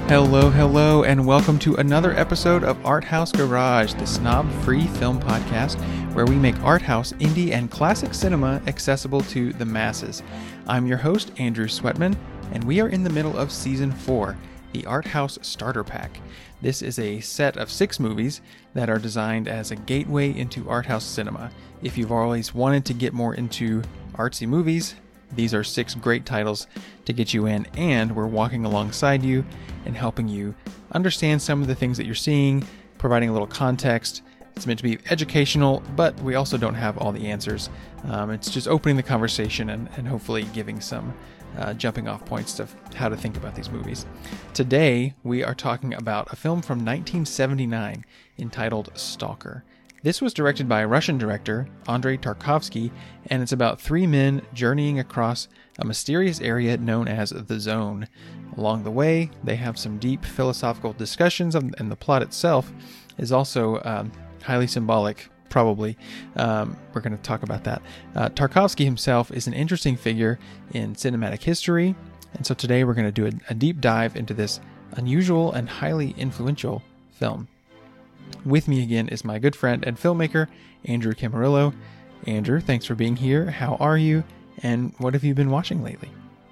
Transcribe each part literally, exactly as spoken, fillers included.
Hello, hello, and welcome to another episode of Art House Garage, the snob-free film podcast where we make art house, indie, and classic cinema accessible to the masses. I'm your host, Andrew Sweatman, and we are in the middle of Season four, the Art House Starter Pack. This is a set of six movies that are designed as a gateway into art house cinema. If you've always wanted to get more into artsy movies, these are six great titles to get you in, and we're walking alongside you and helping you understand some of the things that you're seeing, providing a little context. It's meant to be educational, but we also don't have all the answers. Um, it's just opening the conversation and, and hopefully giving some uh, jumping off points to how to think about these movies. Today, we are talking about a film from nineteen seventy-nine entitled Stalker. This was directed by a Russian director, Andrei Tarkovsky, and it's about three men journeying across a mysterious area known as the Zone. Along the way, they have some deep philosophical discussions, and the plot itself is also um, highly symbolic, probably. Um, we're going to talk about that. Uh, Tarkovsky himself is an interesting figure in cinematic history, and so today we're going to do a, a deep dive into this unusual and highly influential film. With me again is my good friend and filmmaker, Andrew Camarillo. Andrew, thanks for being here. How are you? And what have you been watching lately?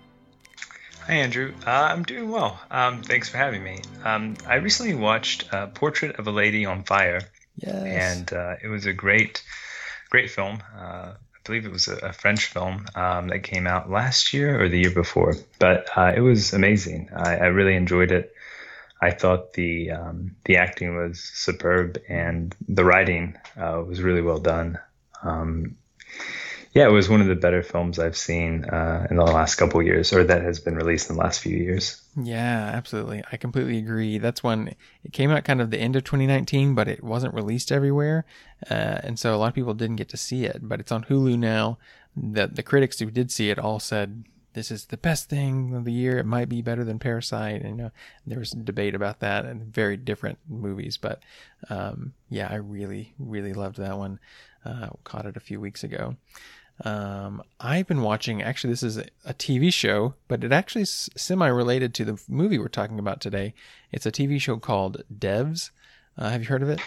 Hi, Andrew. Uh, I'm doing well. Um, thanks for having me. Um, I recently watched uh, Portrait of a Lady on Fire. Yes. And uh, it was a great, great film. Uh, I believe it was a, a French film um, that came out last year or the year before. But uh, it was amazing. I, I really enjoyed it. I thought the um, the acting was superb and the writing uh, was really well done. Um, yeah, it was one of the better films I've seen uh, in the last couple of years, or that has been released in the last few years. Yeah, absolutely. I completely agree. That's when it came out kind of the end of twenty nineteen, but it wasn't released everywhere. Uh, and so a lot of people didn't get to see it, but it's on Hulu now. The, the critics who did see it all said, this is the best thing of the year. It might be better than Parasite. And, you know, there was debate about that and very different movies. But um, yeah, I really, really loved that one. Uh, caught it a few weeks ago. Um, I've been watching, actually, this is a T V show, but it actually is semi-related to the movie we're talking about today. It's a T V show called Devs. Uh, have you heard of it?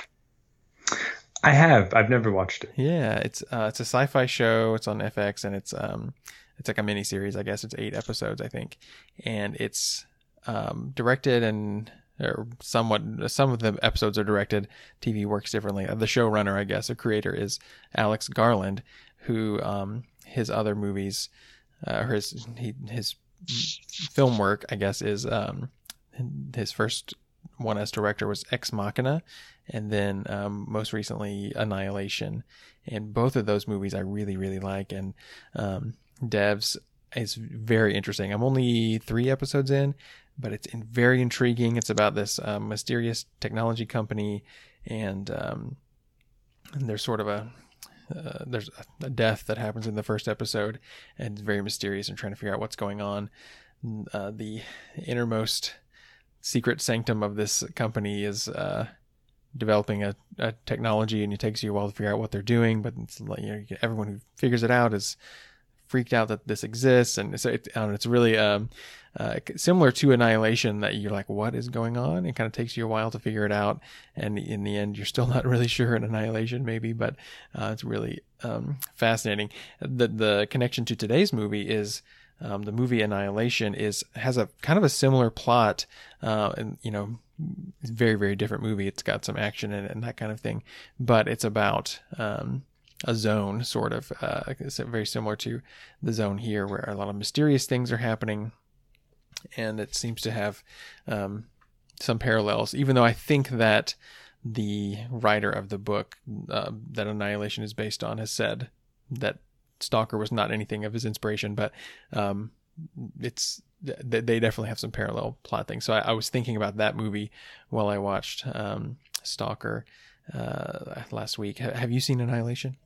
I have. I've never watched it. Yeah, it's uh, it's a sci-fi show. It's on F X, and it's um. It's like a mini series, I guess. It's eight episodes, I think. And it's um, directed and or somewhat, some of the episodes are directed. T V works differently. The showrunner, I guess, or creator is Alex Garland, who um, his other movies, uh, or his, he, his film work, I guess, is um, his first one as director was Ex Machina. And then um, most recently, Annihilation. And both of those movies I really, really like. And um, Devs is very interesting. I'm only three episodes in, but it's in very intriguing. It's about this um, mysterious technology company, and, um, and there's sort of a uh, there's a death that happens in the first episode, and it's very mysterious and trying to figure out what's going on. Uh, the innermost secret sanctum of this company is uh, developing a, a technology, and it takes you a while to figure out what they're doing. But it's like, you know, everyone who figures it out is freaked out that this exists, and so it, um, it's really um, uh, similar to Annihilation, that you're like, what is going on? It kind of takes you a while to figure it out, and in the end, you're still not really sure in Annihilation, maybe, but uh, it's really um, fascinating. The the connection to today's movie is um, the movie Annihilation is has a kind of a similar plot, uh, and you know, it's a very very different movie. It's got some action in it and that kind of thing, but it's about um, a zone, sort of. Uh, it's very similar to the Zone here, where a lot of mysterious things are happening, and it seems to have um, some parallels, even though I think that the writer of the book uh, that Annihilation is based on has said that Stalker was not anything of his inspiration, but um, it's they definitely have some parallel plot things. So I, I was thinking about that movie while I watched um, Stalker uh, last week. Have you seen Annihilation?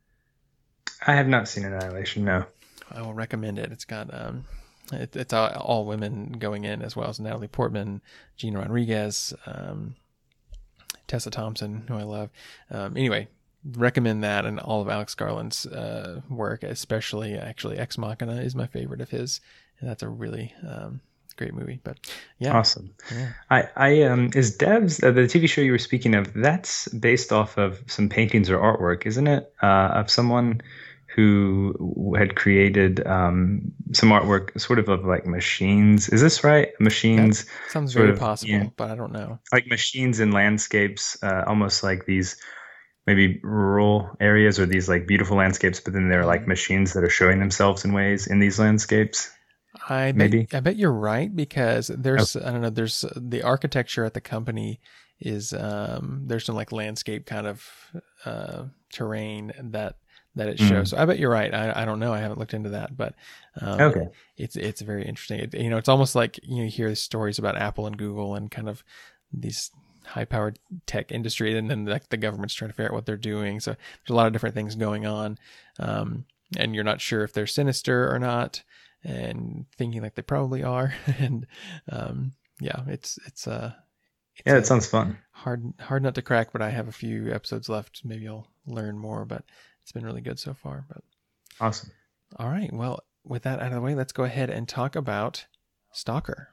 I have not seen Annihilation, no. I will recommend it. It's got um, it, it's all, all women going in, as well as Natalie Portman, Gina Rodriguez, um, Tessa Thompson, who I love. Um, anyway, recommend that and all of Alex Garland's uh, work, especially actually Ex Machina is my favorite of his, and that's a really um, great movie. But yeah, Awesome. yeah. I, I um is Devs uh, the T V show you were speaking of? That's based off of some paintings or artwork, isn't it? Uh, of someone who had created um some artwork, sort of of like machines. Is this right? That Machines, sounds sort very of, you know, possible, but I don't know. like machines in landscapes, uh, almost like these maybe rural areas or these like beautiful landscapes, but then they're like Mm. machines that are showing themselves in ways in these landscapes. I bet Maybe. I bet you're right because Oh, there's I don't know there's the architecture at the company is um there's some like landscape kind of uh terrain that that it shows. mm, So I bet you're right. I I don't know. I haven't looked into that, but um okay. it's it's very interesting. It, you know, it's almost like you know, you hear stories about Apple and Google and kind of these high powered tech industry, and then like the government's trying to figure out what they're doing. So there's a lot of different things going on. Um and you're not sure if they're sinister or not, and thinking like they probably are. And um, yeah, it's it's uh it's Yeah, it a sounds fun. hard hard nut to crack. But I have a few episodes left. Maybe I'll learn more. But it's been really good so far. But Awesome. all right, well, with that out of the way, let's go ahead and talk about Stalker.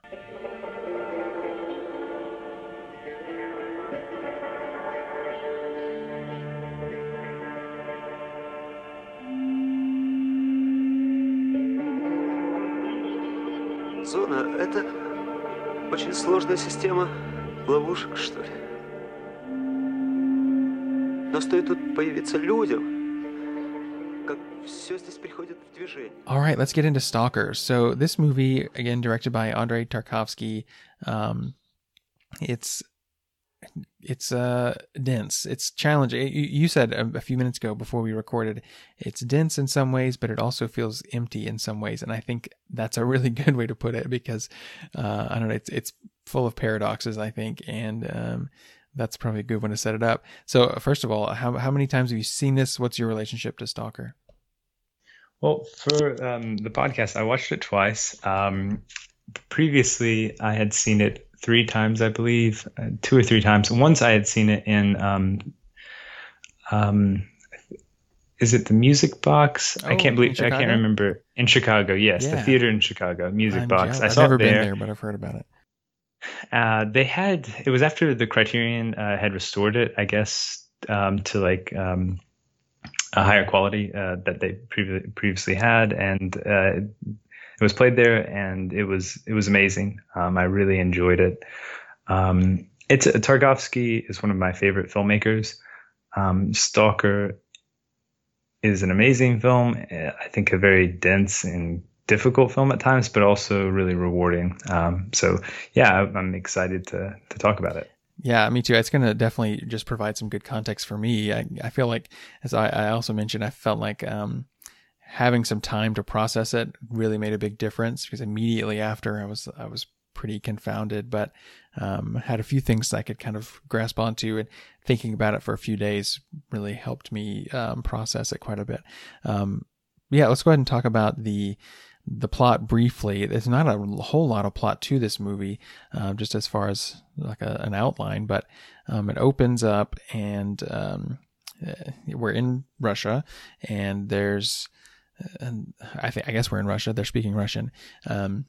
Зона — это очень сложная система ловушек, что ли. Но стоит тут появиться людям, как все здесь приходит в движение. All right, let's get into Stalker. So this movie, again, directed by Andrei Tarkovsky, um, it's it's uh dense, it's challenging. You, you said a, a few minutes ago before we recorded, it's dense in some ways, but it also feels empty in some ways, and I think that's a really good way to put it, because uh I don't know, it's it's full of paradoxes, I think, and um that's probably a good one to set it up. So first of all, how how many times have you seen this? What's your relationship to Stalker? Well, for um, the podcast, I watched it twice. Um, previously, I had seen it three times, I believe, uh, two or three times. Once I had seen it in, um, um, is it the Music Box? Oh, I can't in believe I Chicago? can't remember. In Chicago, yes, the Yeah. theater in Chicago, Music I'm Box. jealous. I I've saw never it been there. there, but I've heard about it. Uh, they had it was after the Criterion uh, had restored it, I guess, um, to like um, a higher quality uh, that they previ- previously had, and uh, it was played there, and it was it was amazing. Um, I really enjoyed it. Um, it's Tarkovsky is one of my favorite filmmakers. Um, Stalker is an amazing film. I think a very dense and difficult film at times, but also really rewarding. Um, so yeah, I'm excited to to talk about it. Yeah, me too. It's going to definitely just provide some good context for me. I, I feel like, as I, I also mentioned, I felt like um, having some time to process it really made a big difference, because immediately after I was I was pretty confounded, but um, had a few things I could kind of grasp onto, and thinking about it for a few days really helped me um, process it quite a bit. Um, yeah, let's go ahead and talk about the the plot briefly. There's not a whole lot of plot to this movie, um, just as far as like a, an outline, but um, it opens up and um, uh, we're in Russia, and there's, and I think I guess we're in Russia. They're speaking Russian. Um,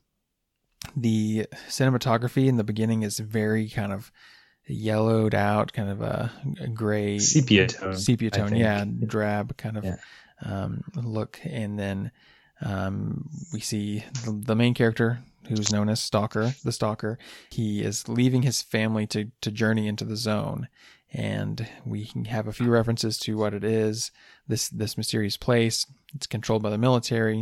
the cinematography in the beginning is very kind of yellowed out, kind of a, a gray Sepia tone. sepia I tone, think. yeah, drab kind of Yeah. um, look, and then um, we see the, the main character, who's known as Stalker, the Stalker. He is leaving his family to to journey into the zone, and we can have a few references to what it is. This this mysterious place. It's controlled by the military,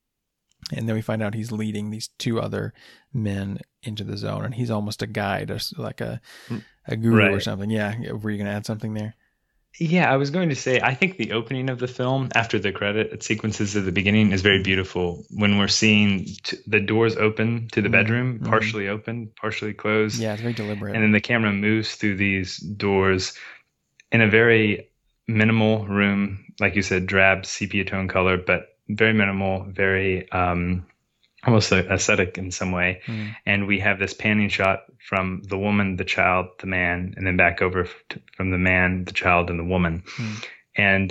and then we find out he's leading these two other men into the zone, and he's almost a guide, or like a a guru or Right. something. Yeah, were you going to add something there? Yeah, I was going to say, I think the opening of the film, after the credit sequences at the beginning, is very beautiful. When we're seeing t- the doors open to the bedroom, Mhm. partially open, partially closed, Yeah, it's very deliberate. and then the camera moves through these doors in a very minimal room, like you said, drab sepia tone color, but very minimal, very um, almost aesthetic in some way. Mm. And we have this panning shot from the woman, the child, the man, and then back over f- to, from the man, the child, and the woman. Mm. And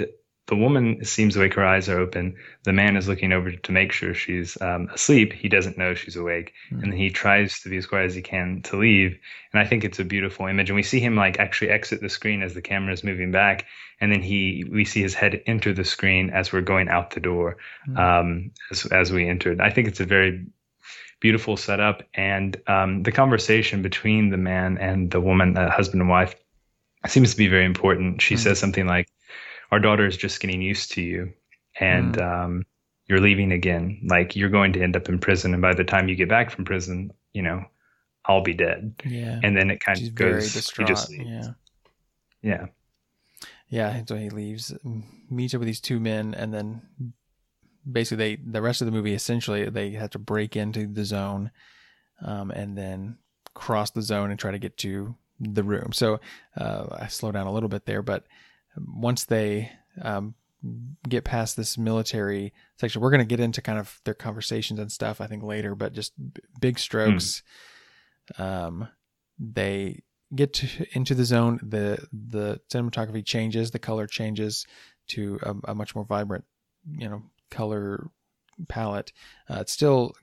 the woman seems awake, her eyes are open. The man is looking over to make sure she's um, asleep. He doesn't know she's awake. Mm. And then he tries to be as quiet as he can to leave. And I think it's a beautiful image. And we see him like actually exit the screen as the camera is moving back. And then he, we see his head enter the screen as we're going out the door, mm. um, as, as we entered. I think it's a very beautiful setup. And um, the conversation between the man and the woman, uh, husband and wife, seems to be very important. She mm. says something like, our daughter is just getting used to you, and mm. um, you're leaving again. Like, you're going to end up in prison, and by the time you get back from prison, you know, I'll be dead. Yeah. And then it kind She's of goes. Very distraught. Just, yeah. Yeah. Yeah. So he leaves, meets up with these two men, and then basically they the rest of the movie essentially they have to break into the zone, um, and then cross the zone and try to get to the room. So uh, I slow down a little bit there, but once they um, get past this military section, we're going to get into kind of their conversations and stuff, I think, later, but just b- big strokes. Mm. Um, they get to, into the zone. The, the cinematography changes, the color changes to a, a much more vibrant, you know, color palette. Uh, it's still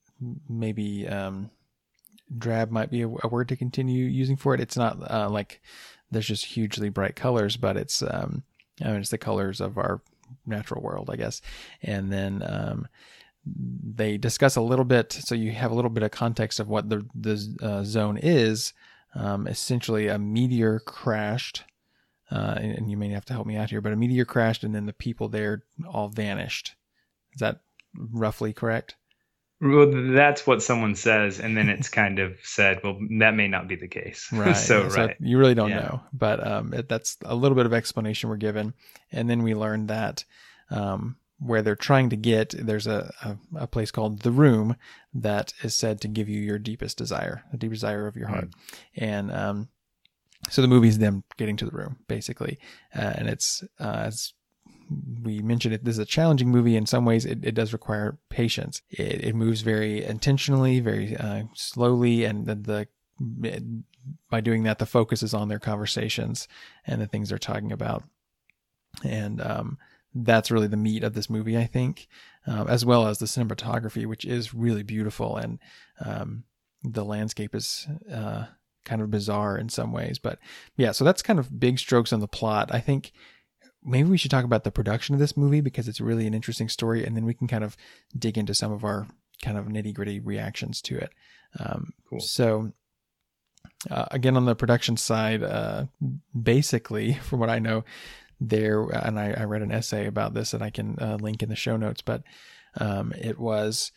maybe, um, drab might be a, a word to continue using for it. It's not uh, like there's just hugely bright colors, but it's um, I mean, it's the colors of our natural world, I guess. And then um, they discuss a little bit, so you have a little bit of context of what the the uh, zone is. Um, essentially, a meteor crashed, uh, and, and you may have to help me out here, but a meteor crashed, and then the people there all vanished. Is that roughly correct? Well, that's what someone says, and then it's kind of said, well, that may not be the case. Right. so, yeah, so right. You really don't yeah. know, but um, it, that's a little bit of explanation we're given. And then we learn that um, where they're trying to get, there's a, a, a place called The Room that is said to give you your deepest desire, the deep desire of your heart. Mm. And um, so the movie is them getting to the room, basically. Uh, and it's, uh, as we mentioned it, this is a challenging movie. In some ways, it, it does require patience. It, it moves very intentionally, very uh, slowly, and the, the it, by doing that, the focus is on their conversations and the things they're talking about. And um, that's really the meat of this movie, I think, um, as well as the cinematography, which is really beautiful, and um, the landscape is uh, kind of bizarre in some ways. But yeah, so that's kind of big strokes on the plot. I think maybe we should talk about the production of this movie, because it's really an interesting story, and then we can kind of dig into some of our kind of nitty gritty reactions to it. Um, cool. So uh, again, on the production side, uh, basically, from what I know there, and I, I read an essay about this that I can uh, link in the show notes, but um, it was,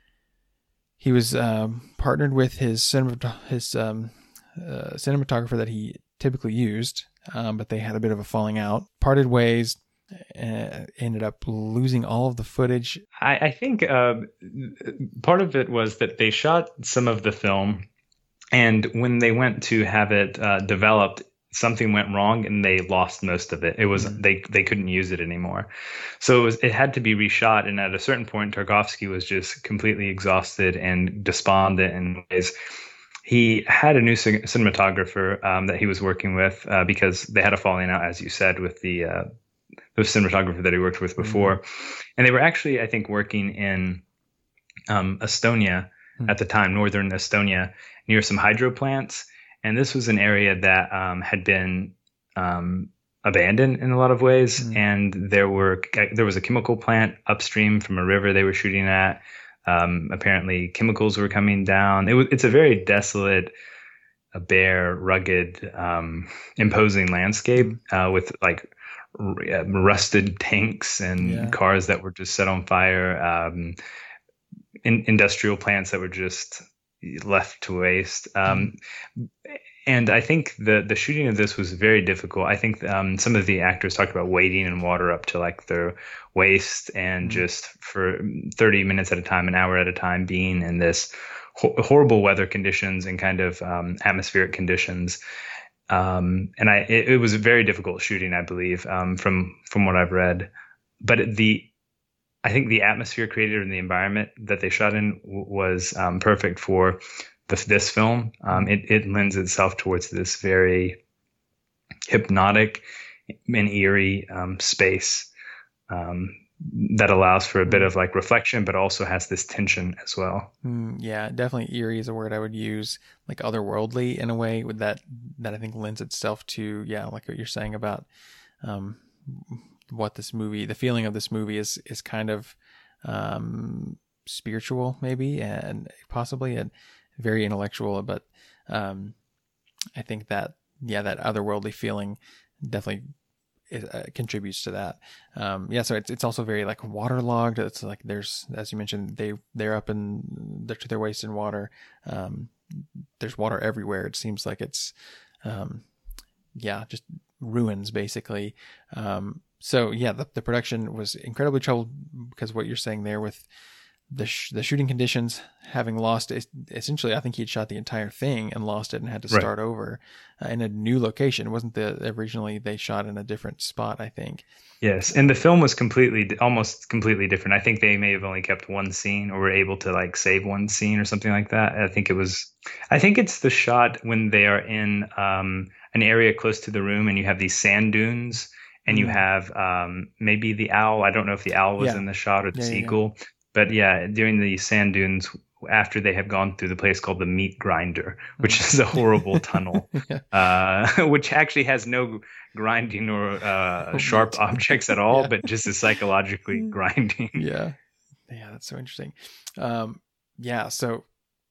he was um, partnered with his, cinemat- his um, uh, cinematographer that he typically used, Um, but they had a bit of a falling out, parted ways, uh, ended up losing all of the footage. I, I think uh, part of it was that they shot some of the film, and when they went to have it uh, developed, something went wrong and they lost most of it. It was mm-hmm. they they couldn't use it anymore, so it was it had to be reshot. And at a certain point, Tarkovsky was just completely exhausted and despondent in ways. He had a new cinematographer um, that he was working with uh, because they had a falling out, as you said, with the, uh, the cinematographer that he worked with before. Mm-hmm. And they were actually, I think, working in um, Estonia mm-hmm. at the time, northern Estonia, near some hydro plants. And this was an area that um, had been um, abandoned in a lot of ways. Mm-hmm. And there were there was a chemical plant upstream from a river they were shooting at. Um, apparently chemicals were coming down. It was, it's a very desolate, a bare, rugged, um, imposing landscape, uh, with like r- rusted tanks and yeah. cars that were just set on fire, um, in, industrial plants that were just left to waste. Um, mm. And I think the the shooting of this was very difficult. I think um, some of the actors talked about wading in water up to like their waist, and mm-hmm. just for thirty minutes at a time, an hour at a time, being in this ho- horrible weather conditions and kind of um, atmospheric conditions. Um, and I it, it was a very difficult shooting, I believe, um, from from what I've read. But the I think the atmosphere created in the environment that they shot in w- was um, perfect for The, this film. Um, it, it lends itself towards this very hypnotic and eerie um, space um, that allows for a bit of like reflection, but also has this tension as well. Mm, yeah, definitely eerie is a word I would use, like otherworldly in a way with that, that I think lends itself to, yeah, like what you're saying about, um, what this movie, the feeling of this movie is, is kind of, um, spiritual maybe, and possibly and very intellectual, but, um, I think that, yeah, that otherworldly feeling definitely it, uh, contributes to that. Um, yeah, so it's it's also very like waterlogged. It's like there's, as you mentioned, they they're up in they're to their waist in water. Um, there's water everywhere. It seems like it's, um, yeah, just ruins basically. Um, so yeah, the the production was incredibly troubled because what you're saying there with the sh- the shooting conditions, having lost it, essentially, I think he'd shot the entire thing and lost it and had to Right. start over uh, in a new location. It wasn't the originally they shot in a different spot, I think. Yes, and the film was completely, almost completely different. I think they may have only kept one scene, or were able to like save one scene or something like that. I think it was, I think it's the shot when they are in um, an area close to the room, and you have these sand dunes, and you Mm. have um, maybe the owl. I don't know if the owl was Yeah. in the shot or the Yeah, yeah, yeah. seagull, but yeah, during the sand dunes, after they have gone through the place called the meat grinder, which is a horrible tunnel, Yeah. uh, which actually has no grinding or uh, Oh, sharp meat. objects at all, Yeah. but just is psychologically grinding. Yeah. Yeah, that's so interesting. Um, yeah, so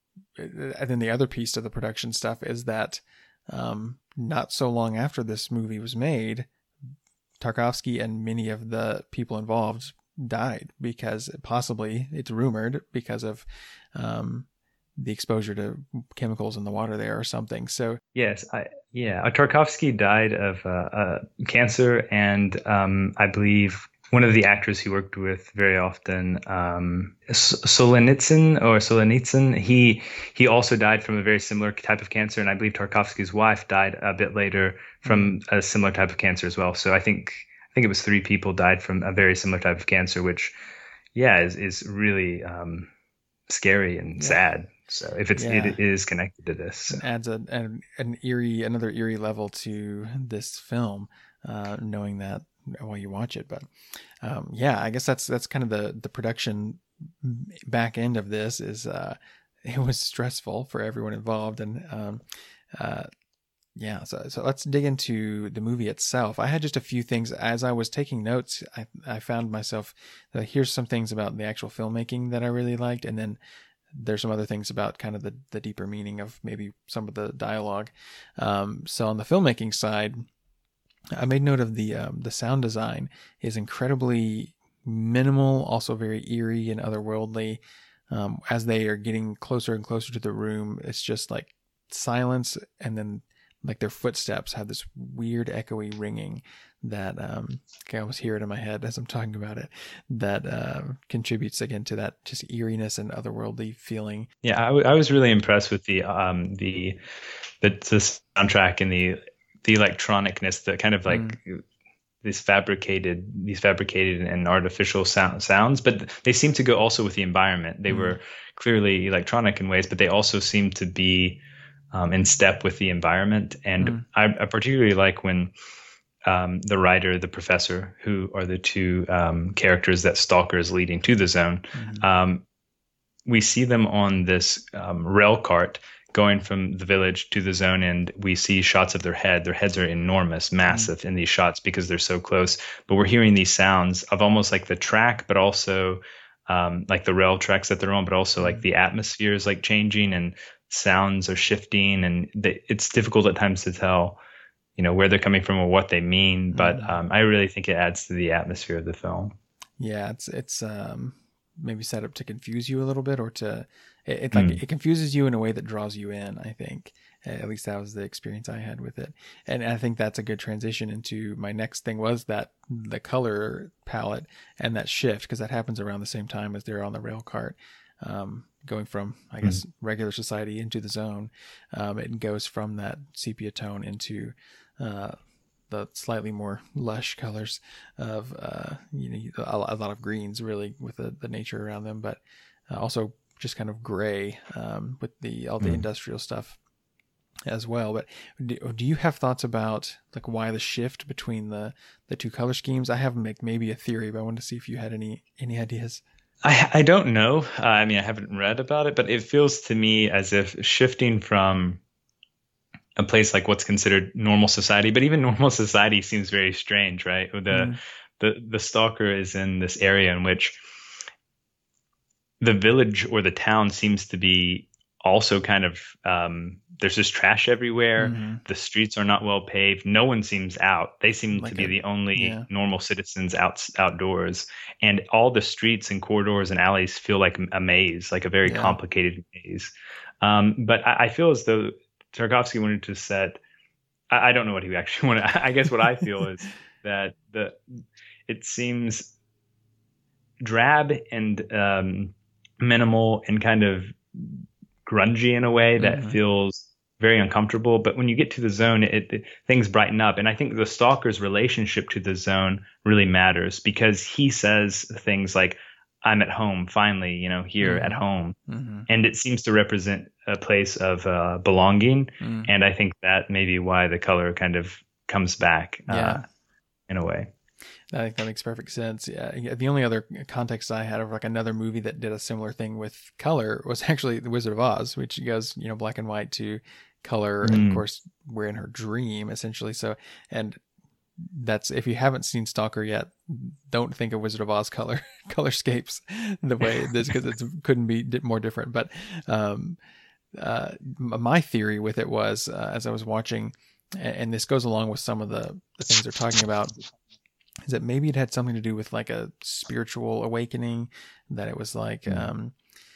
and then the other piece to the production stuff is that um, not so long after this movie was made, Tarkovsky and many of the people involved died because possibly it's rumored because of um, the exposure to chemicals in the water there or something. So Yes, I, yeah, uh, Tarkovsky died of uh, uh, cancer, and um, I believe one of the actors he worked with very often, um, S- Solzhenitsyn or Solzhenitsyn, he he also died from a very similar type of cancer, and I believe Tarkovsky's wife died a bit later from a similar type of cancer as well. So I think I think it was three people died from a very similar type of cancer, which, yeah, is is really um, scary and Yeah. sad. So if it's Yeah. it is connected to this. So. it adds a, an, an eerie, another eerie level to this film, uh, knowing that while you watch it. But um, yeah, I guess that's that's kind of the the production back end of this is uh, it was stressful for everyone involved, and um, uh, yeah. So so let's dig into the movie itself. I had just a few things as I was taking notes. I I found myself uh, here's some things about the actual filmmaking that I really liked, and then there's some other things about kind of the, the deeper meaning of maybe some of the dialogue. Um, so on the filmmaking side, I made note of the um, the sound design is incredibly minimal, also very eerie and otherworldly. Um, as they are getting closer and closer to the room, it's just like silence, and then like their footsteps have this weird echoey ringing that um, I can almost hear it in my head as I'm talking about it. That uh, contributes again to that just eeriness and otherworldly feeling. Yeah, I, w- I was really impressed with the um the the, the soundtrack and the the electronicness, the kind of like Mm. these fabricated these fabricated and artificial sound, sounds, but they seem to go also with the environment. They Mm. were clearly electronic in ways, but they also seem to be um, in step with the environment. And Mm. I, I particularly like when um, the writer, the professor, who are the two um, characters that Stalker is leading to the zone, Mhm. um, we see them on this um, rail cart going from the village to the zone, and we see shots of their head. Their heads are enormous, massive mm. in these shots because they're so close. But we're hearing these sounds of almost like the track, but also um, like the rail tracks that they're on, but also mm. like the atmosphere is like changing and sounds are shifting, and they, it's difficult at times to tell, you know, where they're coming from or what they mean. But Mm. um, I really think it adds to the atmosphere of the film. Yeah, it's it's um, maybe set up to confuse you a little bit, or to it, it like mm. it confuses you in a way that draws you in. I think at least that was the experience I had with it, and I think that's a good transition into my next thing was that the color palette and that shift, because that happens around the same time as they're on the rail cart. Um, going from, I guess, mm. regular society into the zone, um, it goes from that sepia tone into uh, the slightly more lush colors of, uh, you know, a, a lot of greens really with the, the nature around them, but uh, also just kind of gray um, with the all the mm. industrial stuff. as well. But do, do you have thoughts about like why the shift between the the two color schemes? I have like maybe a theory, but I wanted to see if you had any any ideas. I I don't know. Uh, I mean, I haven't read about it, but it feels to me as if shifting from a place like what's considered normal society, but even normal society seems very strange, right? The mm. the the stalker is in this area in which the village or the town seems to be also kind of um, there's just trash everywhere. Mm-hmm. The streets are not well paved. No one seems out. They seem like to be a, the only yeah. normal citizens out outdoors, and all the streets and corridors and alleys feel like a maze, like a very yeah. complicated maze. Um, but I, I feel as though Tarkovsky wanted to set. I, I don't know what he actually wanted. I guess what I feel is that the it seems drab and um, minimal and kind of grungy in a way that mm-hmm. feels very uncomfortable. But when you get to the zone, it, it things brighten up. And I think the stalker's relationship to the zone really matters because he says things like, I'm at home, finally, you know, here mm-hmm. at home. Mm-hmm. And it seems to represent a place of uh, belonging. Mm-hmm. And I think that may be why the color kind of comes back uh, yeah. in a way. I think that makes perfect sense. Yeah. The only other context I had of like another movie that did a similar thing with color was actually The Wizard of Oz, which goes, you know, black and white to color. Mm. And of course, we're in her dream essentially. So, and that's, if you haven't seen Stalker yet, don't think of Wizard of Oz color colorscapes the way this, because it couldn't be more different. But um, uh, my theory with it was, uh, as I was watching, and this goes along with some of the, the things they're talking about, is that maybe it had something to do with like a spiritual awakening, that it was like mm. um,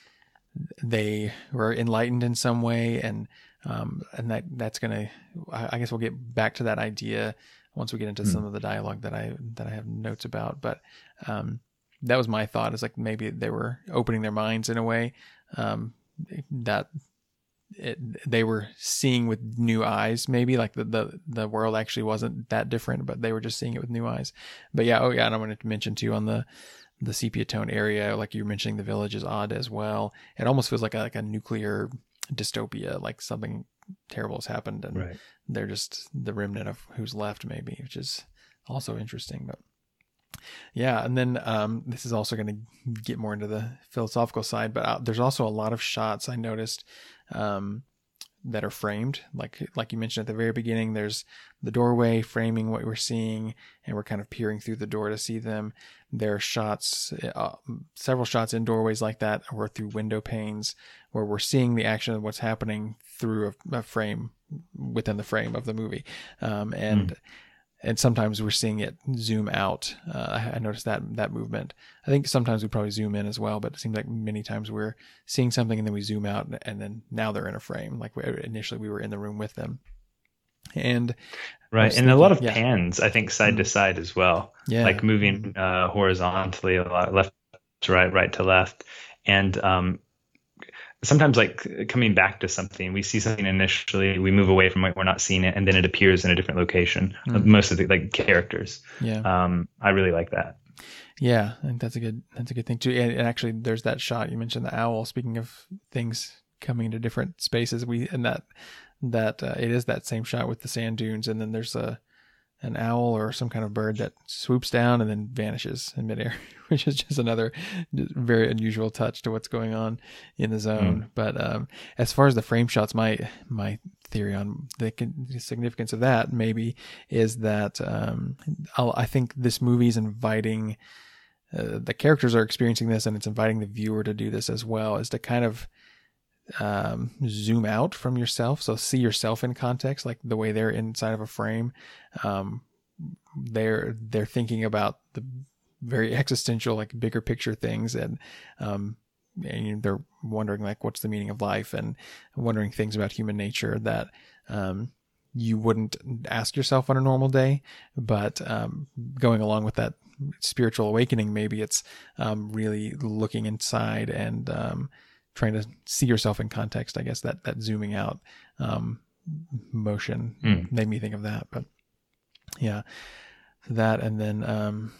they were enlightened in some way, and um, and that that's gonna. I, I guess we'll get back to that idea once we get into mm. some of the dialogue that I that I have notes about. But um, that was my thought. Is like maybe they were opening their minds in a way um, that. It, they were seeing with new eyes, maybe like the, the, the world actually wasn't that different, but they were just seeing it with new eyes. But yeah, oh yeah, and I wanted to mention too on the, the sepia tone area, like you were mentioning, the village is odd as well. It almost feels like a, like a nuclear dystopia, like something terrible has happened and right. they're just the remnant of who's left maybe, which is also interesting. But yeah, and then um, this is also going to get more into the philosophical side, but uh, there's also a lot of shots I noticed um, that are framed. Like like you mentioned at the very beginning, there's the doorway framing what we're seeing, and we're kind of peering through the door to see them. There are shots, uh, several shots in doorways like that, or through window panes, where we're seeing the action of what's happening through a, a frame within the frame of the movie. Um, and mm. And sometimes we're seeing it zoom out. Uh, I noticed that that movement. I think sometimes we probably zoom in as well, but it seems like many times we're seeing something and then we zoom out, and then now they're in a frame. Like we, initially we were in the room with them. And right, and thinking, a lot of yeah. pans, I think, side mm-hmm. to side as well. Yeah, like moving uh, horizontally, a lot, left to right, right to left, and um, sometimes like coming back to something, we see something initially, we move away from it, we're not seeing it, and then it appears in a different location. Mm. Most of the like characters. Yeah. Um, I really like that. Yeah, I think that's a good that's a good thing too. And, and actually, there's that shot you mentioned, the owl. Speaking of things coming into different spaces, we and that that uh, it is that same shot with the sand dunes, and then there's a an owl or some kind of bird that swoops down and then vanishes in midair, which is just another very unusual touch to what's going on in the zone. Mm. But um, as far as the frame shots, my my theory on the, the significance of that maybe is that um, I'll, I think this movie is inviting, uh, the characters are experiencing this, and it's inviting the viewer to do this as well, is to kind of um zoom out from yourself, so see yourself in context, like the way they're inside of a frame. um they're they're thinking about the very existential, like bigger picture things, and um and they're wondering like what's the meaning of life, and wondering things about human nature that um you wouldn't ask yourself on a normal day. But um going along with that spiritual awakening, maybe it's um really looking inside and um trying to see yourself in context. I guess that that zooming out um motion mm. made me think of that. But yeah, that, and then um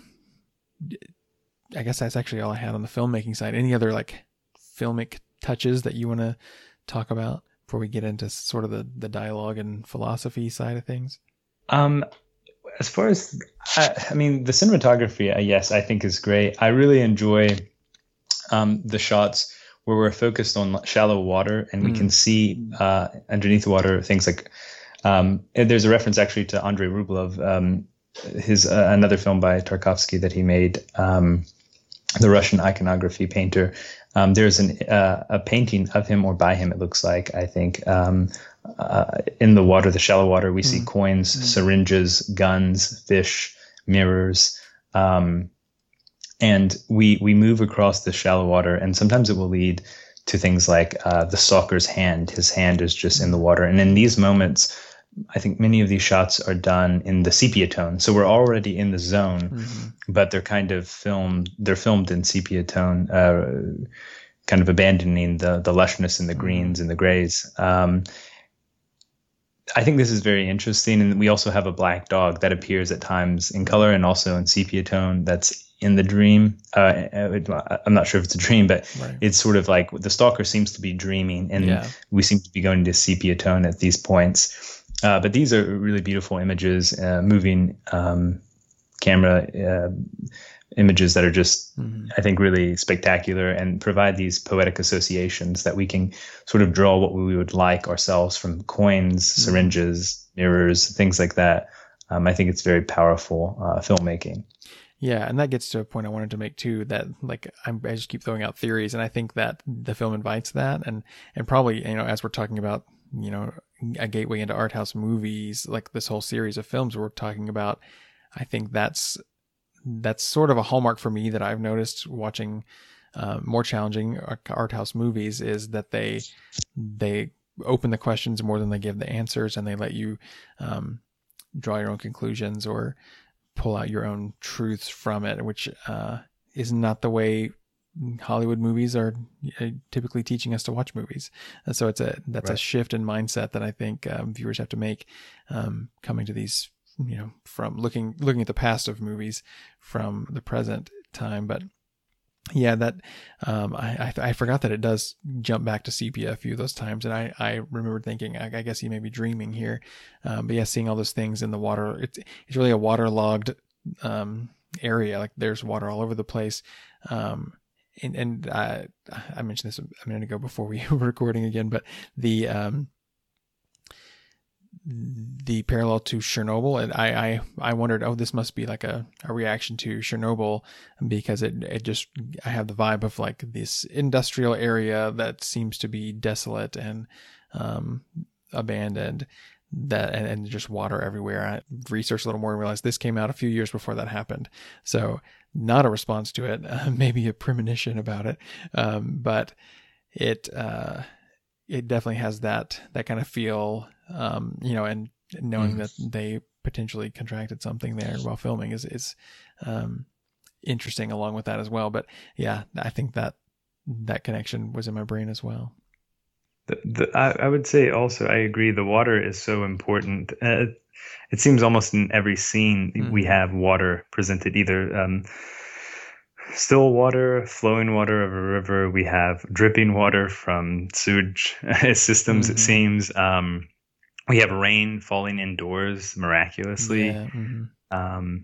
I guess that's actually all I had on the filmmaking side. Any other like filmic touches that you want to talk about before we get into sort of the, the dialogue and philosophy side of things? Um, as far as, I, I mean, the cinematography, uh, yes, I think is great. I really enjoy um, the shots where we're focused on shallow water and we mm. can see uh, underneath the water things like, um, there's a reference actually to Andrei Rublev, um, his uh, another film by Tarkovsky that he made, um, the Russian iconography painter. Um, there's an uh, a painting of him or by him, it looks like, I think, um, uh, in the water, the shallow water, we mm. see coins, mm. syringes, guns, fish, mirrors, um, and we we move across the shallow water, and sometimes it will lead to things like uh, the stalker's hand. His hand is just in the water, and in these moments, I think many of these shots are done in the sepia tone. So we're already in the zone, mm-hmm. but they're kind of filmed, they're filmed in sepia tone, uh, kind of abandoning the the lushness and the greens mm-hmm. and the grays. Um, I think this is very interesting. And we also have a black dog that appears at times in color and also in sepia tone that's in the dream. Uh, I'm not sure if it's a dream, but right. it's sort of like the stalker seems to be dreaming, and yeah. we seem to be going to sepia tone at these points. Uh, but these are really beautiful images, uh, moving um, camera uh, images that are just, mm-hmm. I think, really spectacular and provide these poetic associations that we can sort of draw what we would like ourselves from coins, mm-hmm. syringes, mirrors, things like that. Um, I think it's very powerful uh, filmmaking. Yeah, and that gets to a point I wanted to make too, that like I'm, I just keep throwing out theories, and I think that the film invites that, and and probably, you know, as we're talking about, you know, a gateway into art house movies, like this whole series of films we're talking about, I think that's that's sort of a hallmark for me that I've noticed watching uh, more challenging art house movies, is that they they open the questions more than they give the answers, and they let you um, draw your own conclusions or pull out your own truths from it, which uh, is not the way Hollywood movies are typically teaching us to watch movies. And so it's a, that's right. a shift in mindset that I think um, viewers have to make, um, coming to these, you know, from looking, looking at the past of movies from the present time. But yeah, that, um, I, I, I forgot that it does jump back to sepia a few of those times. And I, I remember thinking, I, I guess he may be dreaming here. Um, but yeah, seeing all those things in the water, it's, it's really a waterlogged, um, area. Like there's water all over the place. Um, and, and, uh, I mentioned this a minute ago before we were recording again, but the, um, the parallel to Chernobyl, and I, I, I wondered, oh, this must be like a, a reaction to Chernobyl, because it, it just, I have the vibe of like this industrial area that seems to be desolate and, um, abandoned, that, and, and just water everywhere. I researched a little more and realized this came out a few years before that happened. So not a response to it, uh, maybe a premonition about it. Um, but it, uh, it definitely has that, that kind of feel, um, you know, and knowing mm. that they potentially contracted something there while filming is, is, um, interesting along with that as well. But yeah, I think that that connection was in my brain as well. The, the, I, I would say also, I agree. The water is so important. Uh, it seems almost in every scene mm. we have water presented, either, um, still water, flowing water of a river. We have dripping water from sewage systems, mm-hmm. it seems. Um, we have rain falling indoors miraculously. Yeah, mm-hmm. um,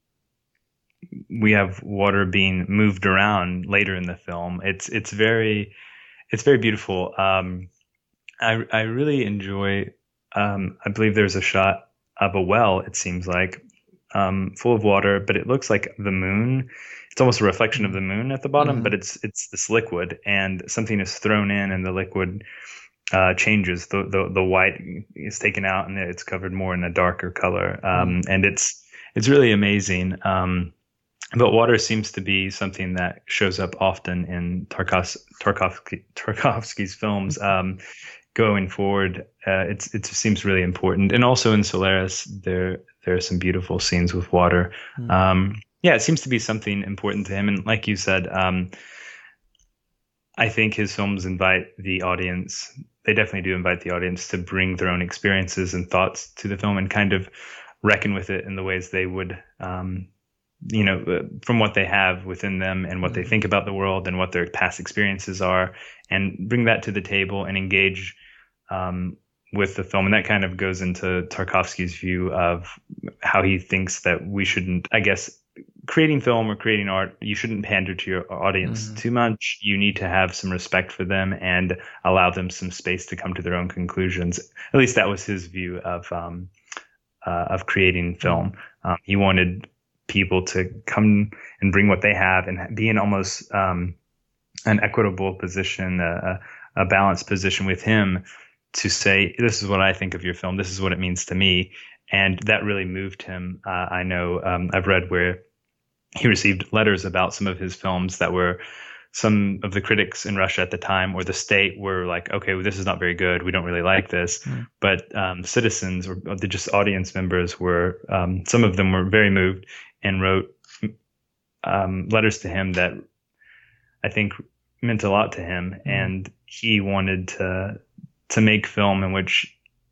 we have water being moved around later in the film. It's it's very it's very beautiful. Um, I I really enjoy. Um, I believe there's a shot of a well. It seems like um, full of water, but it looks like the moon. It's almost a reflection of the moon at the bottom, mm-hmm. but it's it's this liquid, and something is thrown in, and the liquid uh, changes. The, the the white is taken out, and it's covered more in a darker color, um, mm-hmm. and it's it's really amazing. Um, but water seems to be something that shows up often in Tarkov, Tarkovsky, Tarkovsky's films. Um, going forward, uh, it's it seems really important, and also in Solaris, there there are some beautiful scenes with water. Mm-hmm. Um, Yeah, it seems to be something important to him. And like you said, um, I think his films invite the audience. They definitely do invite the audience to bring their own experiences and thoughts to the film and kind of reckon with it in the ways they would, um, you know, from what they have within them and what mm-hmm. they think about the world and what their past experiences are, and bring that to the table and engage um, with the film. And that kind of goes into Tarkovsky's view of how he thinks that we shouldn't, I guess, creating film or creating art, you shouldn't pander to your audience mm. too much. You need to have some respect for them and allow them some space to come to their own conclusions. At least that was his view of um, uh, of creating film. Mm. Um, he wanted people to come and bring what they have and be in almost um, an equitable position, a, a balanced position with him to say, this is what I think of your film. This is what it means to me. And that really moved him. Uh, I know um, I've read where he received letters about some of his films that were, some of the critics in Russia at the time or the state were like, okay, well, this is not very good. We don't really like this. Mm. But um, citizens or the just audience members were, um, some of them were very moved and wrote um, letters to him that I think meant a lot to him. Mm. And he wanted to to make film in which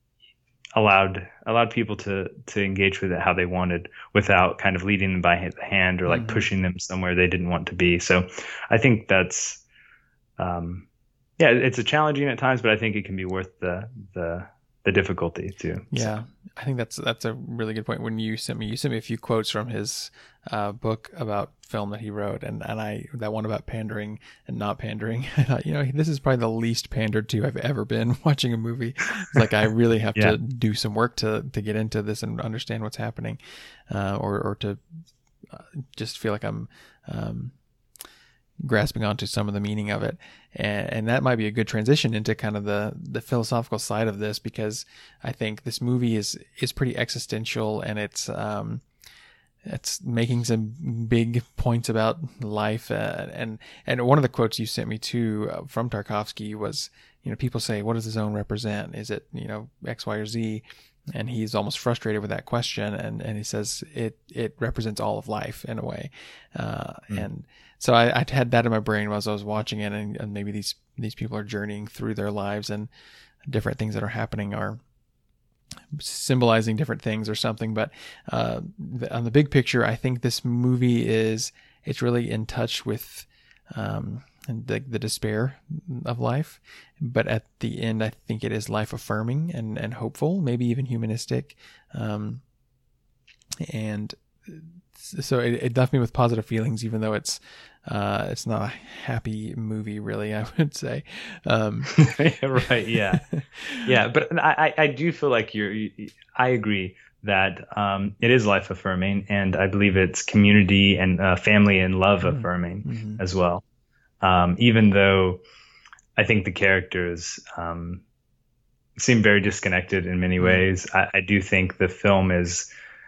allowed allowed people to to engage with it how they wanted without kind of leading them by the hand or like mm-hmm. pushing them somewhere they didn't want to be. So I think that's um yeah, it's a challenging at times, but I think it can be worth the the the difficulty too. Yeah. So. I think that's that's a really good point. When you sent me you sent me a few quotes from his uh book about film that he wrote, and and I that one about pandering and not pandering, I thought, you know, this is probably the least pandered to I've ever been watching a movie. It's like I really have yeah. to do some work to to get into this and understand what's happening, uh or or to uh, just feel like I'm um grasping onto some of the meaning of it. And, and that might be a good transition into kind of the, the philosophical side of this, because I think this movie is, is pretty existential, and it's, um, it's making some big points about life. Uh, and, and one of the quotes you sent me to uh, from Tarkovsky was, you know, people say, what does the zone represent? Is it, you know, X, Y, or Z? And he's almost frustrated with that question. And, and he says it, it represents all of life in a way. Uh, mm. and so I, I had that in my brain as I was watching it, and, and maybe these, these people are journeying through their lives, and different things that are happening are symbolizing different things or something. But, uh, the, on the big picture, I think this movie is, it's really in touch with, um, the, the despair of life, but at the end, I think it is life affirming and, and hopeful, maybe even humanistic. Um, and so it, it left me with positive feelings, even though it's, uh, it's not a happy movie, really, I would say. Um, right. Yeah. Yeah. But I, I do feel like you're, you, I agree that, um, it is life affirming, and I believe it's community and, uh, family and love mm-hmm. affirming mm-hmm. as well. Um, even though I think the characters um, seem very disconnected in many ways, I, I do think the film is,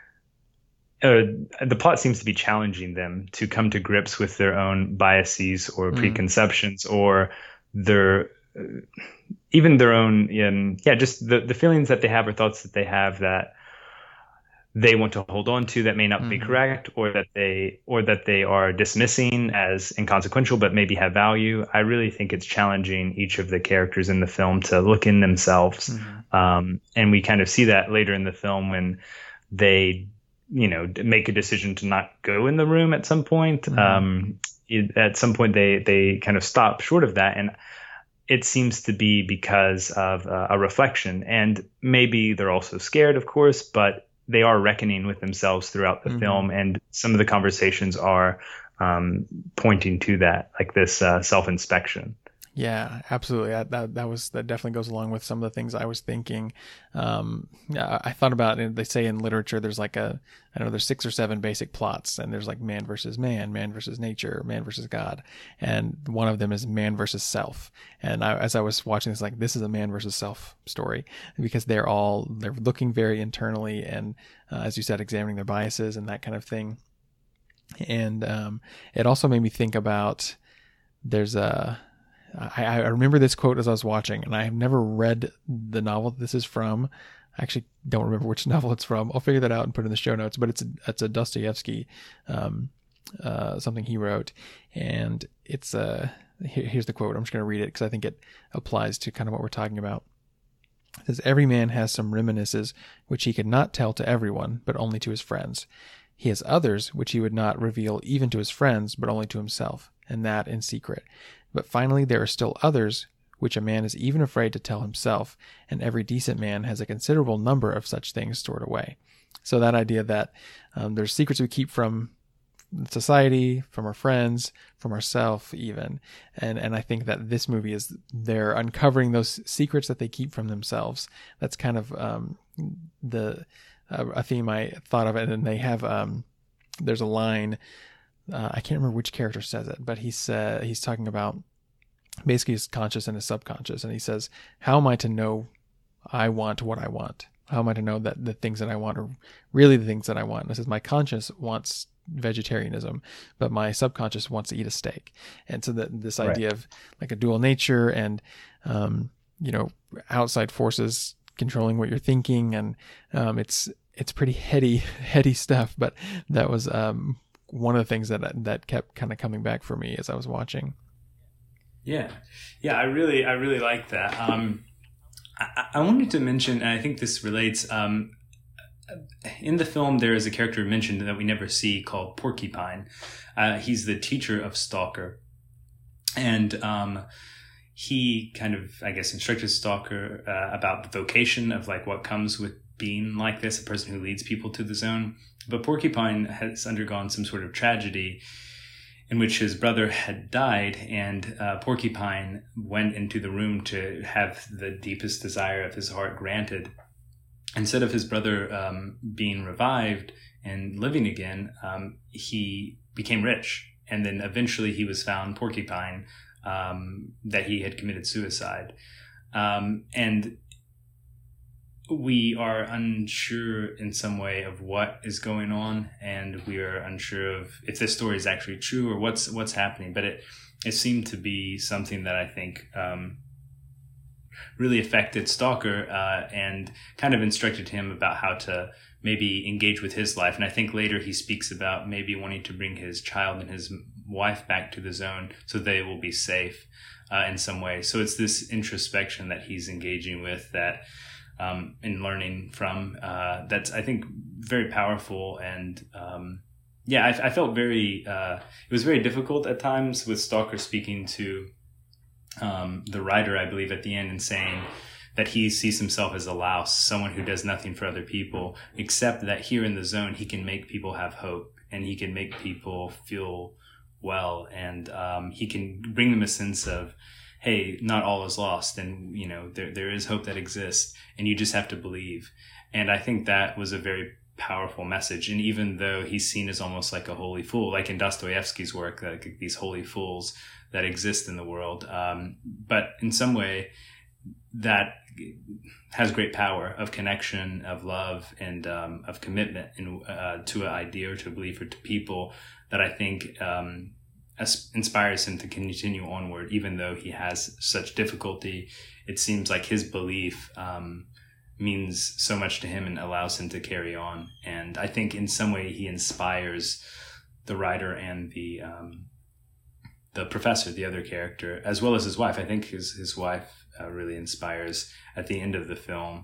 uh, the plot seems to be challenging them to come to grips with their own biases or mm. preconceptions, or their, uh, even their own, um, yeah, just the, the feelings that they have or thoughts that they have that they want to hold on to that may not mm-hmm. be correct, or that they or that they are dismissing as inconsequential but maybe have value. I really think it's challenging each of the characters in the film to look in themselves. Mm-hmm. Um, and we kind of see that later in the film when they, you know, make a decision to not go in the room at some point. Mm-hmm. Um, it, at some point they, they kind of stop short of that. And it seems to be because of uh, a reflection, and maybe they're also scared, of course, but they are reckoning with themselves throughout the mm-hmm. film, and some of the conversations are um, pointing to that, like this uh, self-inspection. Yeah, absolutely. That, that that was that definitely goes along with some of the things I was thinking. Um, I thought about it. They say in literature there's like a I don't know there's six or seven basic plots, and there's like man versus man, man versus nature, man versus God, and one of them is man versus self. And I, as I was watching this, like this is a man versus self story, because they're all they're looking very internally, and uh, as you said, examining their biases and that kind of thing. And um, it also made me think about there's a. I, I remember this quote as I was watching, and I have never read the novel this is from. I actually don't remember which novel it's from. I'll figure that out and put it in the show notes, but it's a, it's a Dostoevsky, um, uh, something he wrote. And it's uh, here, here's the quote. I'm just going to read it because I think it applies to kind of what we're talking about. It says, "Every man has some reminiscences which he could not tell to everyone, but only to his friends. He has others which he would not reveal even to his friends, but only to himself, and that in secret. But finally, there are still others which a man is even afraid to tell himself, and every decent man has a considerable number of such things stored away. So that idea that um, there's secrets we keep from society, from our friends, from ourselves even. And and I think that this movie is, they're uncovering those secrets that they keep from themselves. That's kind of um, the uh, a theme I thought of it. And they have, um, there's a line, uh, I can't remember which character says it, but he said, he's talking about basically his conscious and his subconscious. And he says, how am I to know I want what I want? How am I to know that the things that I want are really the things that I want? And it says, my conscience wants vegetarianism, but my subconscious wants to eat a steak. And so that this Right. idea of like a dual nature and, um, you know, outside forces controlling what you're thinking. And, um, it's, it's pretty heady, heady stuff, but that was, um, one of the things that, that kept kind of coming back for me as I was watching. Yeah. Yeah. I really, I really like that. Um, I, I wanted to mention, and I think this relates, um, in the film, there is a character mentioned that we never see called Porcupine. Uh, he's the teacher of Stalker. And um, he kind of, I guess, instructed Stalker uh, about the vocation of like what comes with being like this, a person who leads people to the zone. But Porcupine has undergone some sort of tragedy in which his brother had died, and uh, Porcupine went into the room to have the deepest desire of his heart granted. Instead of his brother um, being revived and living again, um, he became rich. And then eventually he was found, Porcupine, um, that he had committed suicide. Um, and we are unsure in some way of what is going on, and we are unsure of if this story is actually true or what's what's happening. But it it seemed to be something that I think um, really affected Stalker uh, and kind of instructed him about how to maybe engage with his life. And I think later he speaks about maybe wanting to bring his child and his wife back to the zone so they will be safe uh, in some way. So it's this introspection that he's engaging with that um, and learning from. Uh, that's, I think, very powerful. And um, yeah, I, I felt very, uh, it was very difficult at times with Stalker speaking to um, the writer, I believe, at the end and saying that he sees himself as a louse, someone who does nothing for other people, except that here in the zone, he can make people have hope and he can make people feel well. And um, he can bring them a sense of, hey, not all is lost. And, you know, there there is hope that exists and you just have to believe. And I think that was a very powerful message. And even though he's seen as almost like a holy fool, like in Dostoevsky's work, like these holy fools that exist in the world. Um, but in some way, that has great power of connection, of love, and um, of commitment in, uh, to an idea or to a belief or to people that I think um, as- inspires him to continue onward, even though he has such difficulty. It seems like his belief um, means so much to him and allows him to carry on. And I think in some way he inspires the writer and the um, the professor, the other character, as well as his wife. I think his his wife Uh, really inspires at the end of the film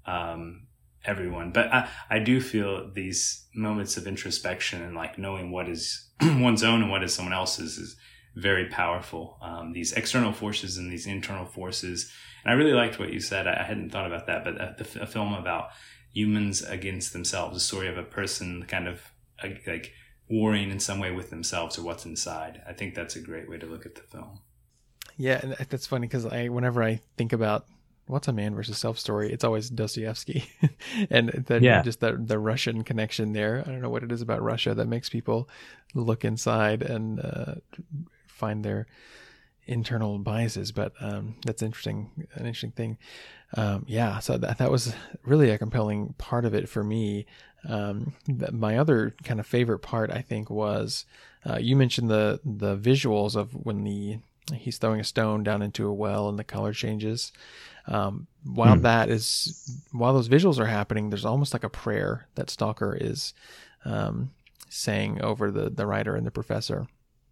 um, everyone. But I, I do feel these moments of introspection and like knowing what is one's own and what is someone else's is very powerful. Um, these external forces and these internal forces. And I really liked what you said. I, I hadn't thought about that, but a, the, a film about humans against themselves, a story of a person kind of like, like warring in some way with themselves or what's inside. I think that's a great way to look at the film. Yeah, and that's funny because I, whenever I think about what's a man versus self story, it's always Dostoevsky, and that Yeah. just the the Russian connection there. I don't know what it is about Russia that makes people look inside and uh, find their internal biases, but um, that's interesting, an interesting thing. Um, yeah, so that that was really a compelling part of it for me. Um, my other kind of favorite part, I think, was uh, you mentioned the the visuals of when the he's throwing a stone down into a well and the color changes. Um, while hmm. that is, while those visuals are happening, there's almost like a prayer that Stalker is um, saying over the, the writer and the professor.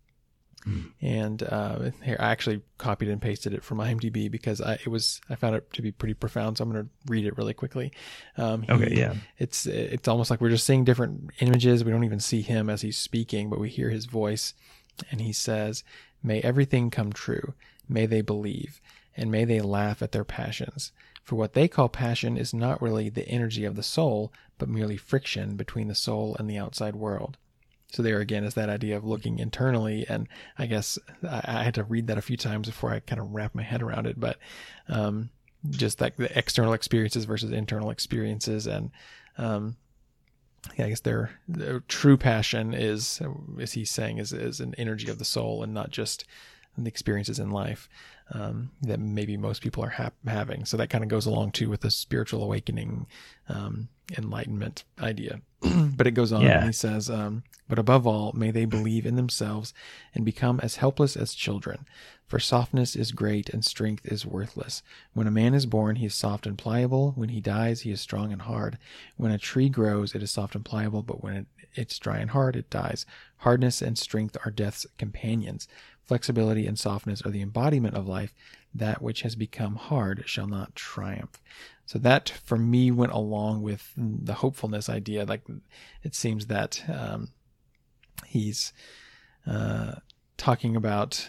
Hmm. And uh, here, I actually copied and pasted it from IMDb because I, it was, I found it to be pretty profound. So I'm going to read it really quickly. Um, he, okay. Yeah. It's, it's almost like we're just seeing different images. We don't even see him as he's speaking, but we hear his voice, and he says, "May everything come true. May they believe. and may they laugh at their passions. For what they call passion is not really the energy of the soul, but merely friction between the soul and the outside world. So there again is that idea of looking internally, and I guess I, I had to read that a few times before I kind of wrap my head around it, but um, just like the external experiences versus internal experiences, and um, yeah, I guess their, their true passion is, as he's saying, is, is an energy of the soul and not just the experiences in life um, that maybe most people are ha- having. So that kind of goes along too with the spiritual awakening, um, enlightenment idea. But it goes on Yeah. and he says, um, but above all, may they believe in themselves and become as helpless as children. For softness is great and strength is worthless. When a man is born, he is soft and pliable. When he dies, he is strong and hard. When a tree grows, it is soft and pliable, but when it, it's dry and hard, it dies. Hardness and strength are death's companions. Flexibility and softness are the embodiment of life. That which has become hard shall not triumph. So that, for me, went along with the hopefulness idea. Like, it seems that um, he's uh, talking about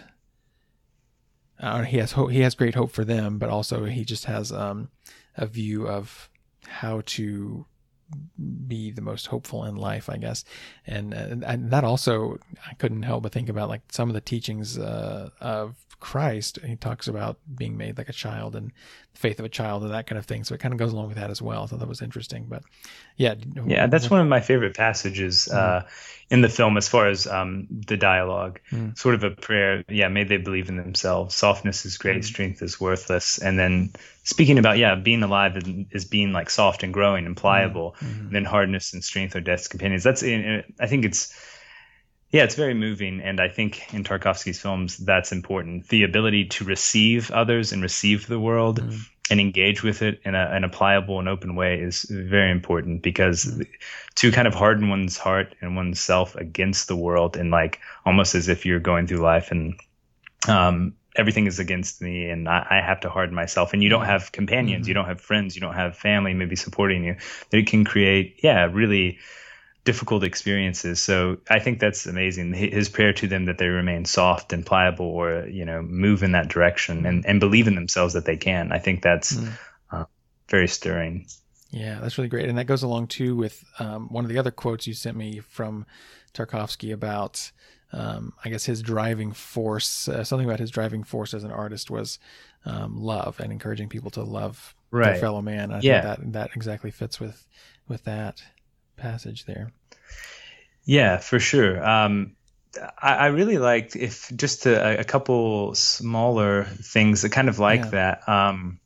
uh, he has hope, he has great hope for them, but also he just has um, a view of how to be the most hopeful in life, I guess. And, uh, and that also, I couldn't help but think about like some of the teachings uh, of Christ. He talks about being made like a child and the faith of a child and that kind of thing. So it kind of goes along with that as well. I thought that was interesting. But yeah. Yeah, that's one of my favorite passages uh, mm. in the film as far as um, the dialogue. Mm. Sort of a prayer. Yeah, may they believe in themselves. Softness is great, mm. strength is worthless. And then speaking about, yeah, being alive is being like soft and growing and pliable. Mm. And then hardness and strength are death's companions. That's, I think it's, yeah, it's very moving. And I think in Tarkovsky's films, that's important. The ability to receive others and receive the world mm. and engage with it in a, in a pliable and open way is very important, because mm. to kind of harden one's heart and one's self against the world, and like almost as if you're going through life and um, everything is against me and I, I have to harden myself, and you don't have companions, mm-hmm. you don't have friends, you don't have family maybe supporting you, that it can create, yeah, really difficult experiences. So I think that's amazing. His prayer to them that they remain soft and pliable, or, you know, move in that direction and, and believe in themselves that they can. I think that's mm. uh, very stirring. Yeah, that's really great. And that goes along too with um, one of the other quotes you sent me from Tarkovsky about, um, I guess his driving force, uh, something about his driving force as an artist was um, love and encouraging people to love right. their fellow man. I yeah. think that, that exactly fits with, with that passage there. Yeah, for sure. Um, I, I really liked, if just a, a couple smaller things that kind of like yeah. that. Um,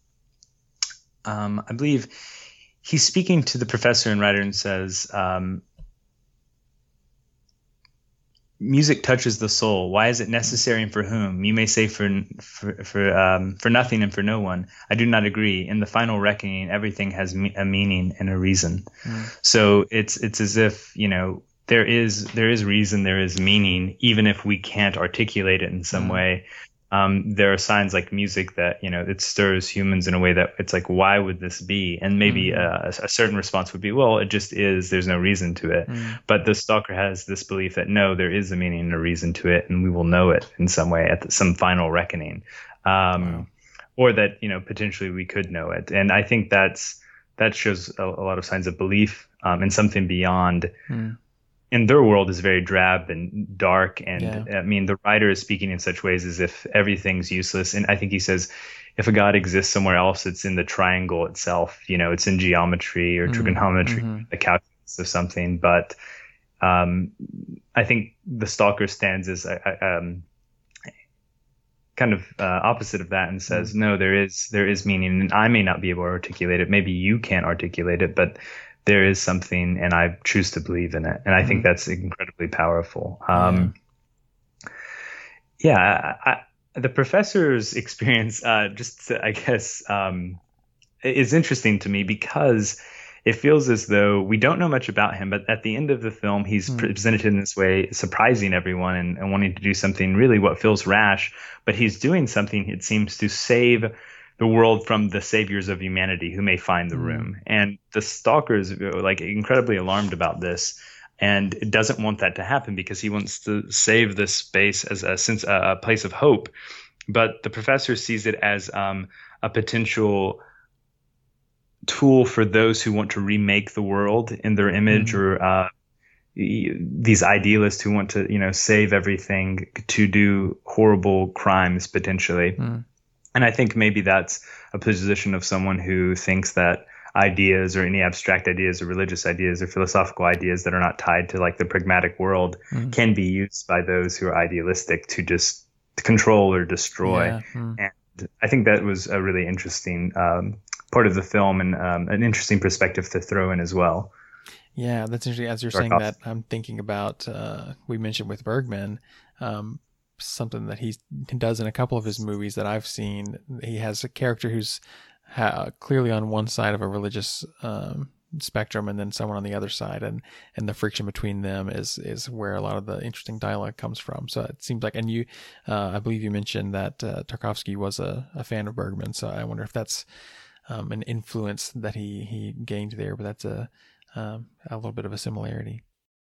um, I believe he's speaking to the professor and writer and says, um, music touches the soul. Why is it necessary and for whom? You may say for for for, um, for nothing and for no one. I do not agree. In the final reckoning, everything has me- a meaning and a reason. Mm. So it's it's as if, you know, there is there is reason, there is meaning, even if we can't articulate it in some mm. way. Um, there are signs like music that, you know, it stirs humans in a way that it's like, why would this be? And maybe mm. uh, a certain response would be, well, it just is. There's no reason to it. Mm. But the stalker has this belief that no, there is a meaning and a reason to it, and we will know it in some way at the, some final reckoning, um, wow. or that, you know, potentially we could know it. And I think that's that shows a, a lot of signs of belief um, in something beyond. Mm. And their world is very drab and dark. And yeah. I mean, the writer is speaking in such ways as if everything's useless. And I think he says, if a God exists somewhere else, it's in the triangle itself. You know, it's in geometry or mm-hmm. trigonometry, mm-hmm. the calculus of something. But um, I think the stalker stands as a, a, um, kind of uh, opposite of that and says, mm-hmm. no, there is there is meaning. And I may not be able to articulate it. Maybe you can't articulate it, but there is something, and I choose to believe in it. And I mm-hmm. think that's incredibly powerful. Um, yeah, yeah I, I, the professor's experience, uh, just to, I guess, um, is interesting to me, because it feels as though we don't know much about him, but at the end of the film, he's mm-hmm. presented in this way, surprising everyone and, and wanting to do something really what feels rash, but he's doing something, it seems, to save the world from the saviors of humanity who may find the mm. room. And the stalker is like incredibly alarmed about this and doesn't want that to happen, because he wants to save this space as a sense, a place of hope. but the professor sees it as um, a potential tool for those who want to remake the world in their image, mm-hmm. or uh, these idealists who want to, you know, save everything to do horrible crimes potentially. Mm. And I think maybe that's a position of someone who thinks that ideas or any abstract ideas or religious ideas or philosophical ideas that are not tied to like the pragmatic world mm. can be used by those who are idealistic to just control or destroy. Yeah. Mm. And I think that was a really interesting um, part of the film, and um, an interesting perspective to throw in as well. Yeah, that's interesting. As you're saying that, I'm thinking about, uh, we mentioned with Bergman, um, something that he does in a couple of his movies that I've seen. He has a character who's ha- clearly on one side of a religious um, spectrum, and then someone on the other side, and, and the friction between them is is where a lot of the interesting dialogue comes from. So it seems like, and you, uh, I believe you mentioned that uh, Tarkovsky was a, a fan of Bergman, so I wonder if that's um, an influence that he, he gained there, but that's a Um, a little bit of a similarity.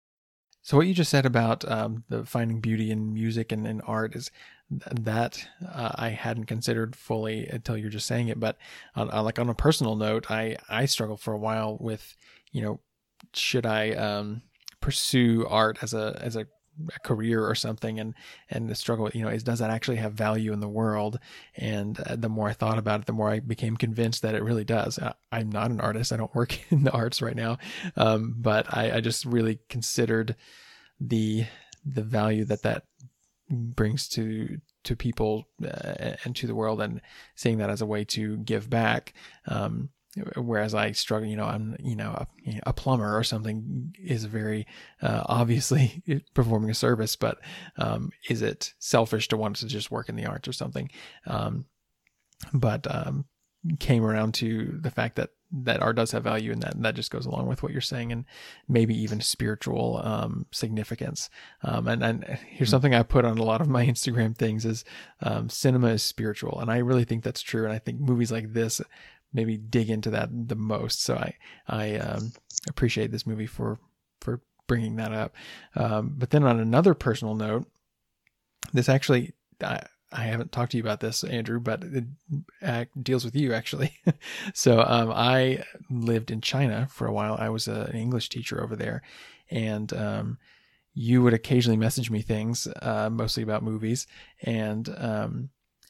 So what you just said about um, the finding beauty in music and in art is th- that uh, I hadn't considered fully until you're just saying it. But on, on, like on a personal note, I, I struggled for a while with, you know, should I um, pursue art as a as a a career or something, and and the struggle with, you know, is, does that actually have value in the world? And uh, the more I thought about it, the more I became convinced that it really does. I, I'm not an artist. I don't work in the arts right now. Um, but I, I just really considered the, the value that that brings to, to people uh, and to the world, and seeing that as a way to give back. Um, Whereas I struggle, you know, I'm, you know, a, a plumber or something is very uh, obviously performing a service, but um, is it selfish to want to just work in the arts or something? Um, but um, came around to the fact that that art does have value, and that and that just goes along with what you're saying, and maybe even spiritual um, significance. Um, and, and here's something I put on a lot of my Instagram things is um, cinema is spiritual, and I really think that's true. And I think movies like this maybe dig into that the most. So I, I, um, appreciate this movie for, for bringing that up. Um, but then on another personal note, this actually, I, I haven't talked to you about this, Andrew, but it uh, deals with you actually. So, um, I lived in China for a while. I was a, an English teacher over there, and, um, you would occasionally message me things, uh, mostly about movies. And, um,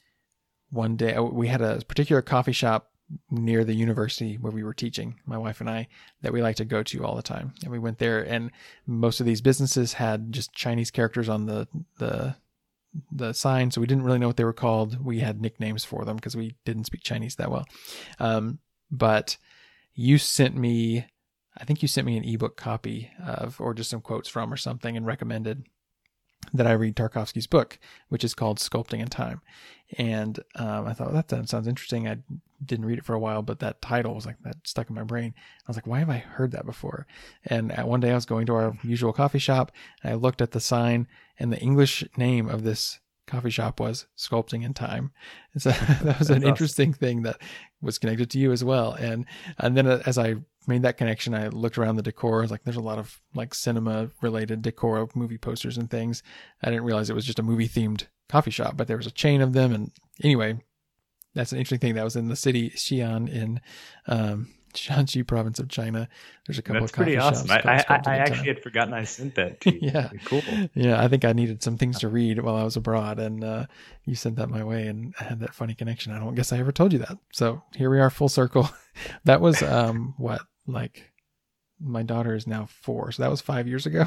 one day we had a particular coffee shop near the university where we were teaching, my wife and I, that we like to go to all the time. And we went there, and most of these businesses had just Chinese characters on the, the, the sign. So we didn't really know what they were called. We had nicknames for them because we didn't speak Chinese that well. Um, but you sent me, I think you sent me an ebook copy of, or just some quotes from or something, and recommended that I read Tarkovsky's book, which is called Sculpting in Time. And um, I thought, well, that sounds interesting. I didn't read it for a while, but that title was like, that stuck in my brain. I was like, why have I heard that before? And at one day I was going to our usual coffee shop, and I looked at the sign, and the English name of this coffee shop was Sculpting in Time. And so that was an awesome. Interesting thing that was connected to you as well. And, and then as I made that connection, I looked around the decor. I was like, there's a lot of like cinema related decor of movie posters and things. I didn't realize it was just a movie themed coffee shop, but there was a chain of them. And anyway, that's an interesting thing. That was in the city Xi'an in, um, Shanxi province of China. There's a couple That's of coffee pretty awesome. shops. I, I, I actually had forgotten I sent that to you. Yeah. Cool. Yeah. I think I needed some things to read while I was abroad, and uh, you sent that my way, and I had that funny connection. I don't guess I ever told you that. So here we are, full circle. That was um what, like, my daughter is now four. So that was five years ago.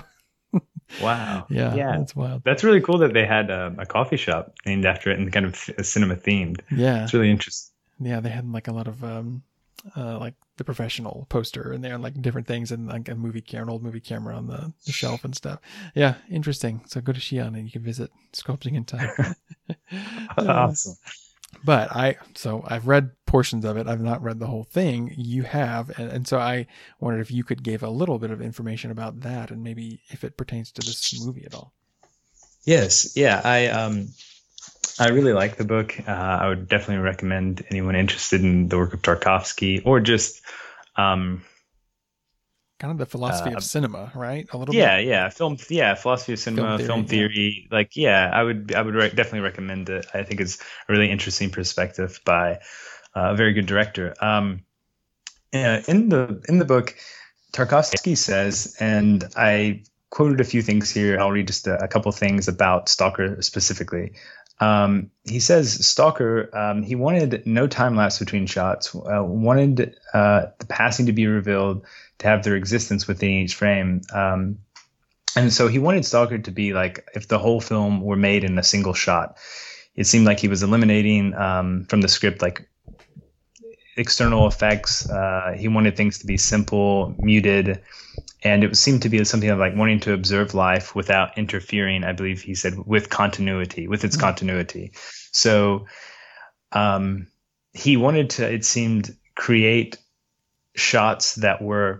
Wow. Yeah. Yeah. That's wild. That's really cool that they had a, a coffee shop named after it and kind of cinema themed. Yeah. It's really interesting. Yeah. They had like a lot of, um, uh, like The Professional poster, and there, and like different things, and like a movie camera, an old movie camera on the, the shelf and stuff. Yeah. Interesting. So go to Xi'an and you can visit Sculpting in Time. Awesome. But I, so I've read portions of it. I've not read the whole thing. You have. And, and so I wondered if you could give a little bit of information about that, and maybe if it pertains to this movie at all. Yes. Yeah. I, um, I really like the book. Uh, I would definitely recommend anyone interested in the work of Tarkovsky, or just, um, kind of the philosophy uh, of cinema, right? A little yeah, bit. yeah, film, yeah, philosophy of cinema, Film film theory, theory. Like, yeah, I would, I would re- definitely recommend it. I think it's a really interesting perspective by uh, a very good director. Um, uh, in the in the book, Tarkovsky says, and I quoted a few things here. I'll read just a, a couple things about Stalker specifically. Um, he says Stalker, um, he wanted no time lapse between shots, uh, wanted uh, the passing to be revealed, to have their existence within each frame. Um, and so he wanted Stalker to be like if the whole film were made in a single shot. It seemed like he was eliminating um, from the script like external effects. Uh, he wanted things to be simple, muted, and it seemed to be something of like wanting to observe life without interfering, I believe he said, with continuity, with its mm-hmm. continuity. So um, he wanted to, it seemed, create shots that were,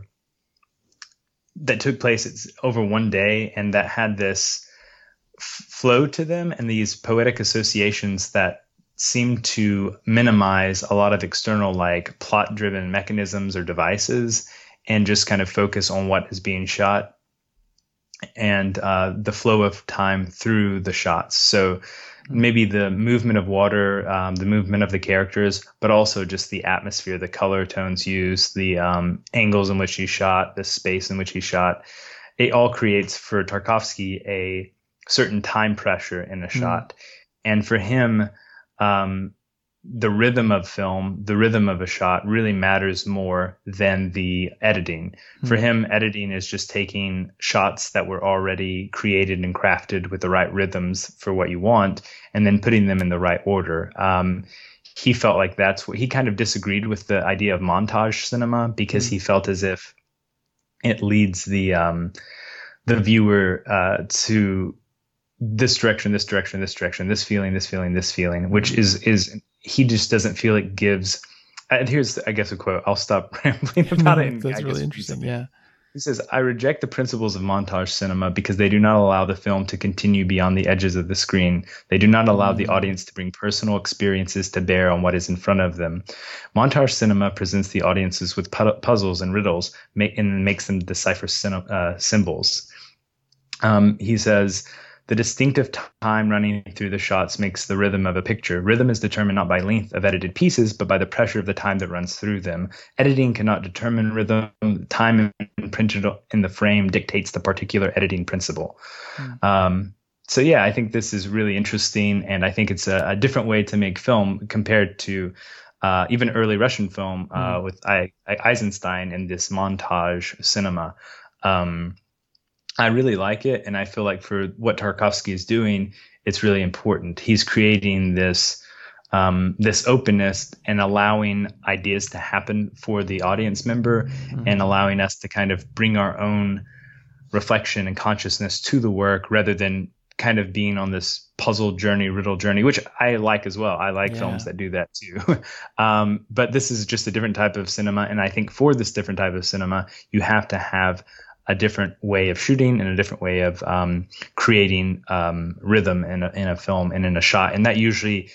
that took place over one day and that had this f- flow to them and these poetic associations that seem to minimize a lot of external like plot driven mechanisms or devices and just kind of focus on what is being shot and uh, the flow of time through the shots. So maybe the movement of water, um, the movement of the characters, but also just the atmosphere, the color tones used, the um, angles in which he shot, the space in which he shot. It all creates for Tarkovsky a certain time pressure in a shot. Mm. And for him, um, the rhythm of film, the rhythm of a shot really matters more than the editing. Mm. For him, editing is just taking shots that were already created and crafted with the right rhythms for what you want and then putting them in the right order. Um, he felt like that's what he kind of disagreed with the idea of montage cinema because mm. he felt as if it leads the, um, the viewer, uh, to this direction, this direction, this direction, this feeling, this feeling, this feeling, which is, is, he just doesn't feel it gives. And here's, I guess, a quote. I'll stop rambling about it. And That's I really guess interesting. Yeah. He says, I reject the principles of montage cinema because they do not allow the film to continue beyond the edges of the screen. They do not allow mm. the audience to bring personal experiences to bear on what is in front of them. Montage cinema presents the audiences with pu- puzzles and riddles make, and makes them decipher cin- uh, symbols. Um, he says, the distinctive time running through the shots makes the rhythm of a picture. Rhythm is determined not by length of edited pieces, but by the pressure of the time that runs through them. Editing cannot determine rhythm. Time imprinted in the frame dictates the particular editing principle. Mm. Um, so yeah, I think this is really interesting, and I think it's a, a different way to make film compared to uh, even early Russian film uh, mm. with I, I, Eisenstein and this montage cinema. Um, I really like it, and I feel like for what Tarkovsky is doing, it's really important. He's creating this um, this openness and allowing ideas to happen for the audience member, mm-hmm. and allowing us to kind of bring our own reflection and consciousness to the work, rather than kind of being on this puzzle journey, riddle journey, which I like as well. I like yeah. films that do that too. um, but this is just a different type of cinema, and I think for this different type of cinema, you have to have a different way of shooting and a different way of um, creating um, rhythm in a, in a film and in a shot. And that usually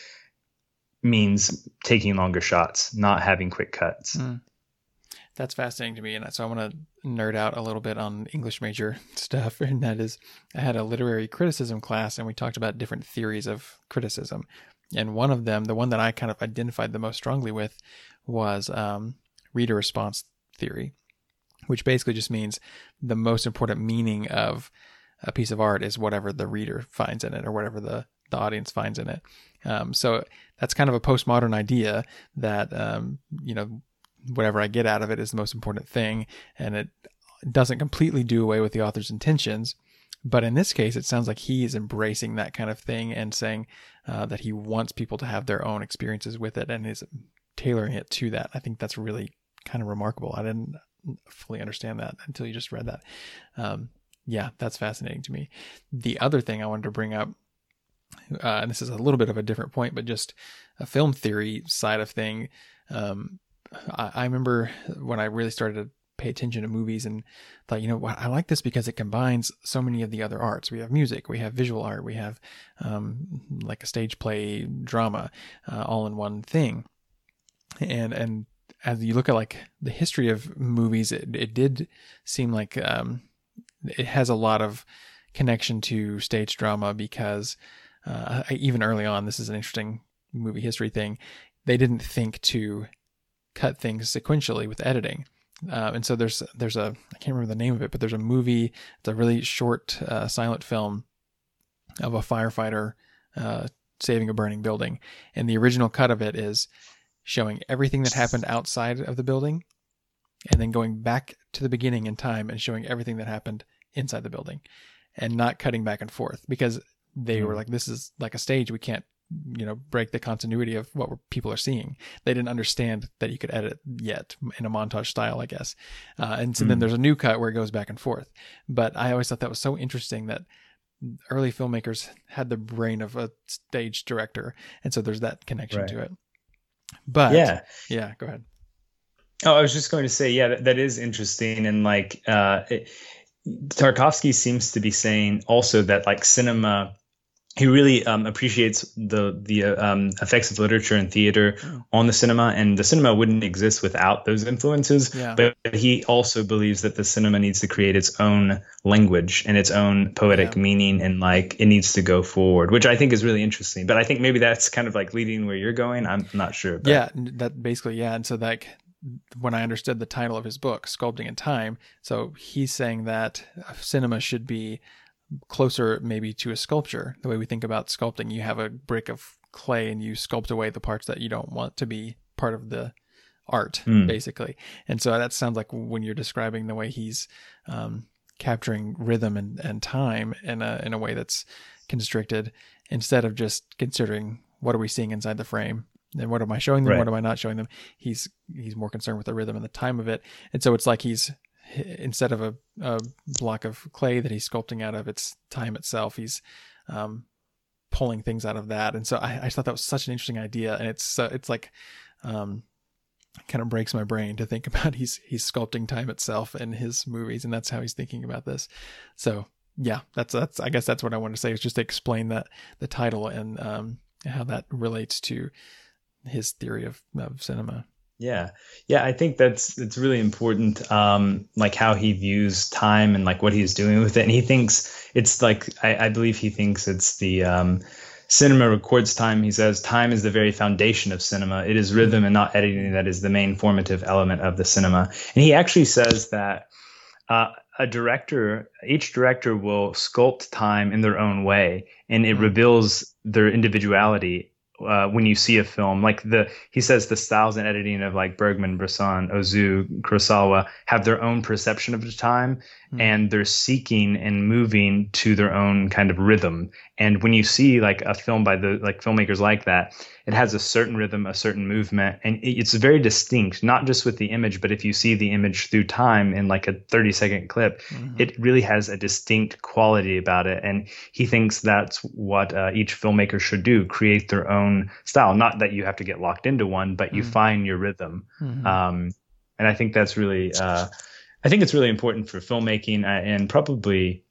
means taking longer shots, not having quick cuts. Mm. That's fascinating to me. And so I want to nerd out a little bit on English major stuff. And that is, I had a literary criticism class and we talked about different theories of criticism. And one of them, the one that I kind of identified the most strongly with, was um, reader response theory, which basically just means the most important meaning of a piece of art is whatever the reader finds in it or whatever the, the audience finds in it. Um, so that's kind of a postmodern idea that, um, you know, whatever I get out of it is the most important thing. And it doesn't completely do away with the author's intentions. But in this case, it sounds like he is embracing that kind of thing and saying uh, that he wants people to have their own experiences with it and is tailoring it to that. I think that's really kind of remarkable. I didn't fully understand that until you just read that. Um, yeah, that's fascinating to me. The other thing I wanted to bring up, uh, and this is a little bit of a different point, but just a film theory side of thing. Um, I, I remember when I really started to pay attention to movies and thought, you know what, I like this because it combines so many of the other arts. We have music, we have visual art, we have um, like a stage play drama, uh, all in one thing. And, and, as you look at like the history of movies, it, it did seem like um, it has a lot of connection to stage drama because uh, even early on, this is an interesting movie history thing. They didn't think to cut things sequentially with editing. Uh, and so there's, there's a, I can't remember the name of it, but there's a movie, it's a really short uh, silent film of a firefighter uh, saving a burning building. And the original cut of it is showing everything that happened outside of the building and then going back to the beginning in time and showing everything that happened inside the building and not cutting back and forth because they mm. were like, this is like a stage. We can't, you know, break the continuity of what people are seeing. They didn't understand that you could edit yet in a montage style, I guess. Uh, and so mm. then there's a new cut where it goes back and forth. But I always thought that was so interesting that early filmmakers had the brain of a stage director. And so there's that connection right. to it. But yeah, yeah, go ahead. Oh, I was just going to say, yeah, that, that is interesting. And like, uh, it, Tarkovsky seems to be saying also that like cinema, he really um, appreciates the the um, effects of literature and theater oh. on the cinema, and the cinema wouldn't exist without those influences. Yeah. But he also believes that the cinema needs to create its own language and its own poetic yeah. meaning, and like it needs to go forward, which I think is really interesting. But I think maybe that's kind of like leading where you're going. I'm not sure. But. Yeah, that basically, yeah. And so like when I understood the title of his book, Sculpting in Time, so he's saying that cinema should be closer maybe to a sculpture. The way we think about sculpting, you have a brick of clay and you sculpt away the parts that you don't want to be part of the art, mm. basically. And so that sounds like when you're describing the way he's um, capturing rhythm and, and time in a, in a way that's constricted, instead of just considering what are we seeing inside the frame and what am I showing them, right. what am I not showing them. He's he's more concerned with the rhythm and the time of it. And so it's like he's instead of a, a block of clay that he's sculpting out of, it's time itself. He's um, pulling things out of that. And so I, I thought that was such an interesting idea. And it's uh, it's like um, kind of breaks my brain to think about he's he's sculpting time itself in his movies, and that's how he's thinking about this. So yeah, that's that's I guess that's what I wanted to say, is just to explain that the title and um, how that relates to his theory of, of cinema. Yeah. Yeah. I think that's, it's really important. Um, like how he views time and like what he's doing with it. And he thinks it's like, I, I believe he thinks it's the, um, cinema records time. He says time is the very foundation of cinema. It is rhythm and not editing that is the main formative element of the cinema. And he actually says that, uh, a director, each director will sculpt time in their own way, and it mm-hmm. reveals their individuality. Uh, when you see a film, like the, he says the styles and editing of like Bergman, Bresson, Ozu, Kurosawa have their own perception of the time, mm. and they're seeking and moving to their own kind of rhythm. And when you see like a film by the like filmmakers like that, it has a certain rhythm, a certain movement, and it's very distinct, not just with the image, but if you see the image through time in like a thirty second clip, mm-hmm. it really has a distinct quality about it. And he thinks that's what uh, each filmmaker should do, create their own style. Not that you have to get locked into one, but you mm-hmm. find your rhythm. Mm-hmm. Um, and I think that's really, uh, I think it's really important for filmmaking, uh, and probably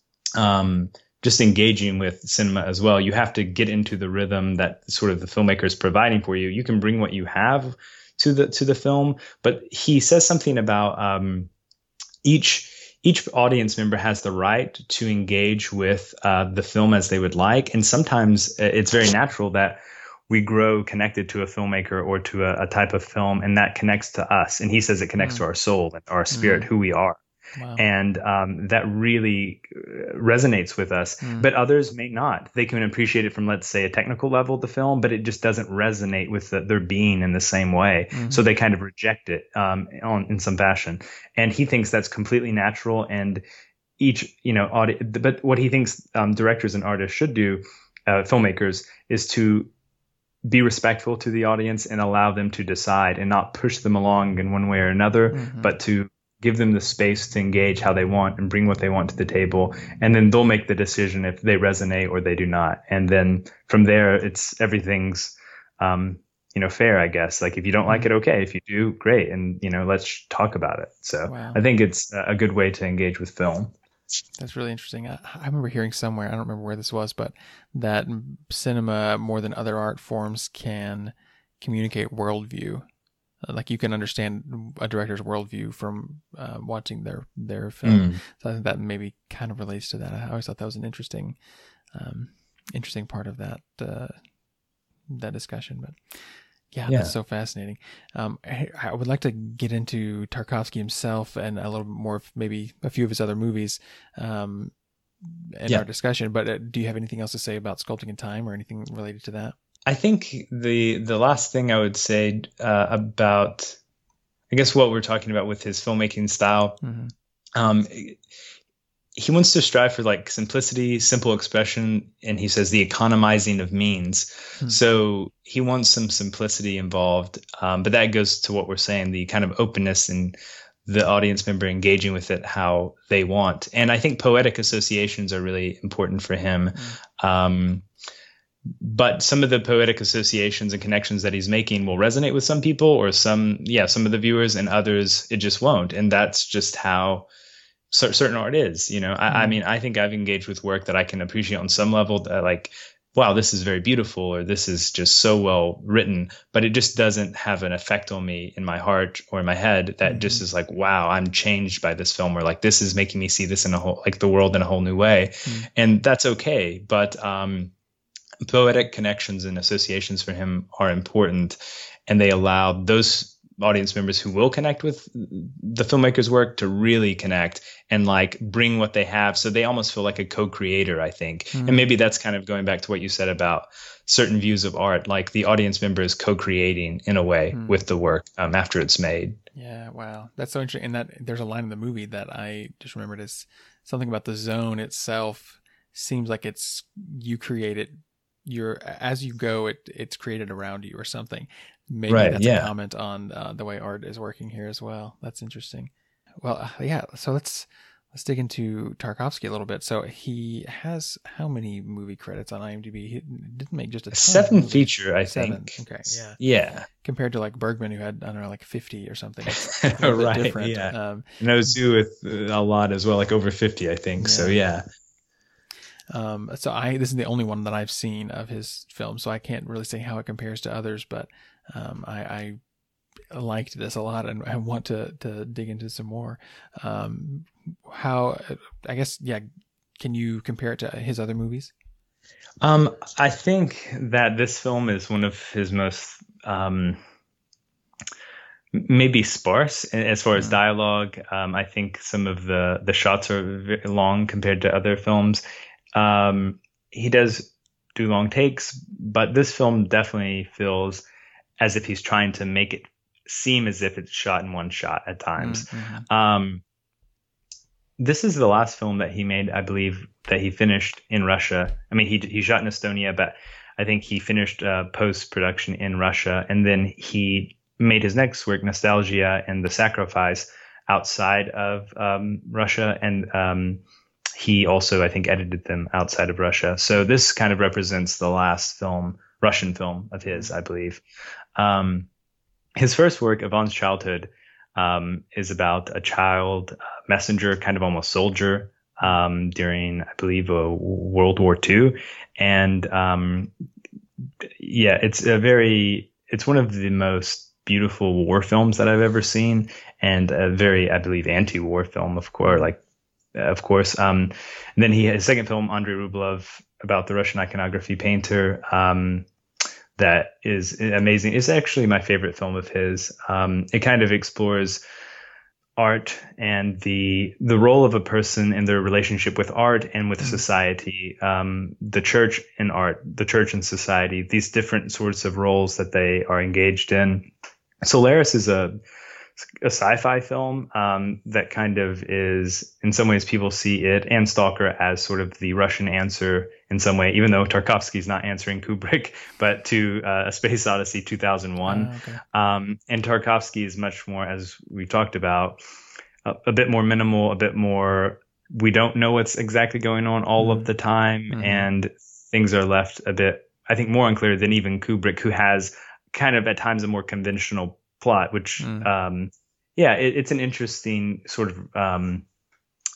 um, just engaging with cinema as well. You have to get into the rhythm that sort of the filmmaker is providing for you. You can bring what you have to the to the film, but he says something about um, each each audience member has the right to engage with uh, the film as they would like, and sometimes it's very natural that we grow connected to a filmmaker or to a, a type of film, and that connects to us. And he says it connects mm. to our soul and our spirit, mm. who we are. Wow. And um, that really resonates with us, mm. but others may not. They can appreciate it from, let's say, a technical level of the film, but it just doesn't resonate with the, their being in the same way. Mm-hmm. So they kind of reject it um, on, in some fashion. And he thinks that's completely natural. And each, you know, audi- but what he thinks um, directors and artists should do, uh, filmmakers, is to be respectful to the audience and allow them to decide, and not push them along in one way or another, mm-hmm. but to give them the space to engage how they want and bring what they want to the table. And then they'll make the decision if they resonate or they do not. And then from there, it's everything's, um, you know, fair, I guess. Like if you don't mm-hmm. like it, okay. If you do, great. And, you know, let's talk about it. So wow. I think it's a good way to engage with film. That's really interesting. I, I remember hearing somewhere, I don't remember where this was, but that cinema, more than other art forms, can communicate worldview. like you can understand a director's worldview from uh, watching their their film. Mm. So I think that maybe kind of relates to that. I always thought that was an interesting, um, interesting part of that uh, that discussion. But yeah, yeah, that's so fascinating. Um, I, I would like to get into Tarkovsky himself and a little more, of maybe a few of his other movies um, in yeah. our discussion. But uh, do you have anything else to say about Sculpting in Time or anything related to that? I think the the last thing I would say uh, about, I guess, what we're talking about with his filmmaking style, mm-hmm. um, he wants to strive for like simplicity, simple expression, and he says the economizing of means. Mm-hmm. So he wants some simplicity involved, um, but that goes to what we're saying, the kind of openness and the audience member engaging with it how they want. And I think poetic associations are really important for him. Mm-hmm. Um, But some of the poetic associations and connections that he's making will resonate with some people or some, yeah, some of the viewers, and others it just won't. And that's just how certain art is. You know, I, mm. I mean, I think I've engaged with work that I can appreciate on some level, that like, wow, this is very beautiful, or this is just so well written, but it just doesn't have an effect on me in my heart or in my head that mm-hmm. just is like, wow, I'm changed by this film, or like this is making me see this in a whole, like the world in a whole new way. Mm. And that's okay. But, um, poetic connections and associations for him are important, and they allow those audience members who will connect with the filmmaker's work to really connect and like bring what they have. So they almost feel like a co-creator, I think. Mm-hmm. And maybe that's kind of going back to what you said about certain views of art, like the audience member is co-creating in a way mm-hmm. with the work um, after it's made. Yeah. Wow. That's so interesting. And that there's a line in the movie that I just remembered is something about the zone itself seems like it's, you create it. You're as you go, it it's created around you or something. Maybe right, that's yeah. a comment on uh, the way art is working here as well. That's interesting. Well, uh, yeah. So let's let's dig into Tarkovsky a little bit. So he has how many movie credits on IMDb? He didn't make just a ton seven feature, I seven. think. Okay, yeah, yeah. Compared to like Bergman, who had I don't know like fifty or something. Right. Different. Yeah. Um, and Ozu with a lot as well, like over fifty, I think. Yeah. So yeah. Um, so I, this is the only one that I've seen of his film, so I can't really say how it compares to others, but, um, I, I liked this a lot and I want to, to dig into some more. Um, how, I guess, yeah. Can you compare it to his other movies? Um, I think that this film is one of his most, um, maybe sparse as far as dialogue. Um, I think some of the, the shots are very long compared to other films. Um, he does do long takes, but this film definitely feels as if he's trying to make it seem as if it's shot in one shot at times. Mm-hmm. Um, this is the last film that he made, I believe, that he finished in Russia. I mean, he he shot in Estonia, but I think he finished uh, post-production in Russia, and then he made his next work, Nostalgia and The Sacrifice, outside of um, Russia, and um, he also, I think, edited them outside of Russia. So this kind of represents the last film, Russian film of his, I believe. Um, his first work, Ivan's Childhood, um, is about a child uh, messenger, kind of almost soldier, um, during, I believe, uh, World War Two. And um, yeah, it's a very, it's one of the most beautiful war films that I've ever seen, and a very, I believe, anti-war film, of course, like, of course. Um, and then he had his second film, Andrei Rublev, about the Russian iconography painter, um, that is amazing. It's actually my favorite film of his. Um, it kind of explores art and the the role of a person in their relationship with art and with society, um, the church and art, the church and society, these different sorts of roles that they are engaged in. Solaris is a a sci-fi film um, that kind of is, in some ways, people see it and Stalker as sort of the Russian answer in some way, even though Tarkovsky's not answering Kubrick, but to uh, A Space Odyssey two thousand one. Oh, okay. Um, and Tarkovsky is much more, as we talked about, a, a bit more minimal, a bit more, we don't know what's exactly going on all mm-hmm. of the time, mm-hmm. and things are left a bit, I think, more unclear than even Kubrick, who has kind of at times a more conventional plot, which, mm. um, yeah, it, it's an interesting sort of um,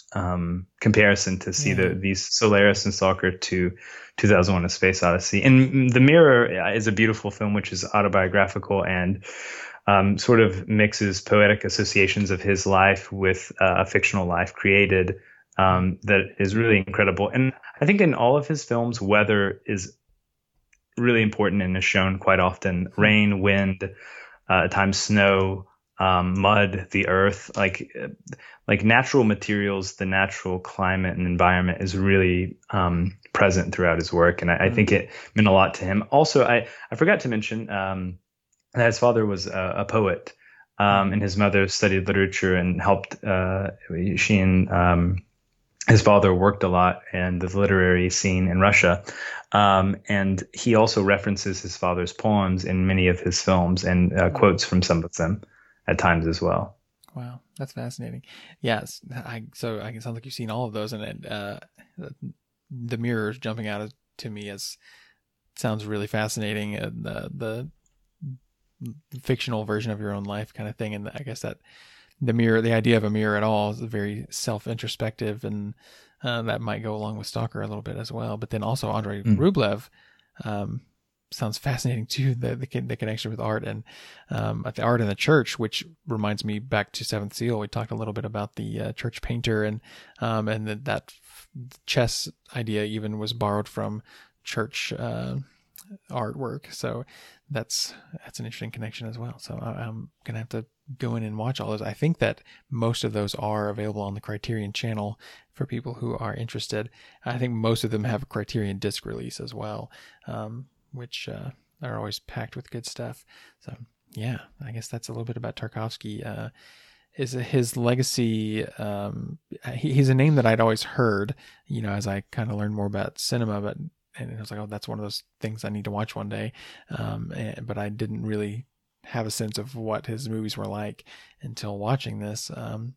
um, comparison to see Yeah. the these Solaris and Stalker to two thousand one: A Space Odyssey. And The Mirror is a beautiful film, which is autobiographical and um, sort of mixes poetic associations of his life with uh, a fictional life created um, that is really incredible. And I think in all of his films, weather is really important and is shown quite often. Rain, wind, uh, at times snow, um, mud, the earth, like like natural materials, the natural climate and environment is really um, present throughout his work. And I, I think it meant a lot to him. Also, I, I forgot to mention um, that his father was a, a poet, um, and his mother studied literature and helped. Uh, she and um, his father worked a lot in the literary scene in Russia. Um, and he also references his father's poems in many of his films and uh, quotes from some of them at times as well. Wow, that's fascinating. Yes, I so I it sounds like you've seen all of those, and it, uh, The Mirror jumping out to me as sounds really fascinating. Uh, the the fictional version of your own life kind of thing, and I guess that the mirror, the idea of a mirror at all, is very self-introspective, and uh, that might go along with Stalker a little bit as well. But then also Andrei mm. Rublev. Um, sounds fascinating too, the, the the connection with art and um the art in the church, which reminds me back to Seventh Seal. We talked a little bit about the uh, church painter, and um and the, that chess idea even was borrowed from church uh artwork. So that's that's an interesting connection as well. So I, I'm gonna have to go in and watch all those. I think that most of those are available on the Criterion channel for people who are interested. I think most of them have a Criterion disc release as well, um which uh, are always packed with good stuff. So yeah, I guess that's a little bit about Tarkovsky. Uh, is his legacy, um, he, he's a name that I'd always heard, you know, as I kind of learned more about cinema, but and I was like, oh, that's one of those things I need to watch one day. Um, and, but I didn't really have a sense of what his movies were like until watching this. Um,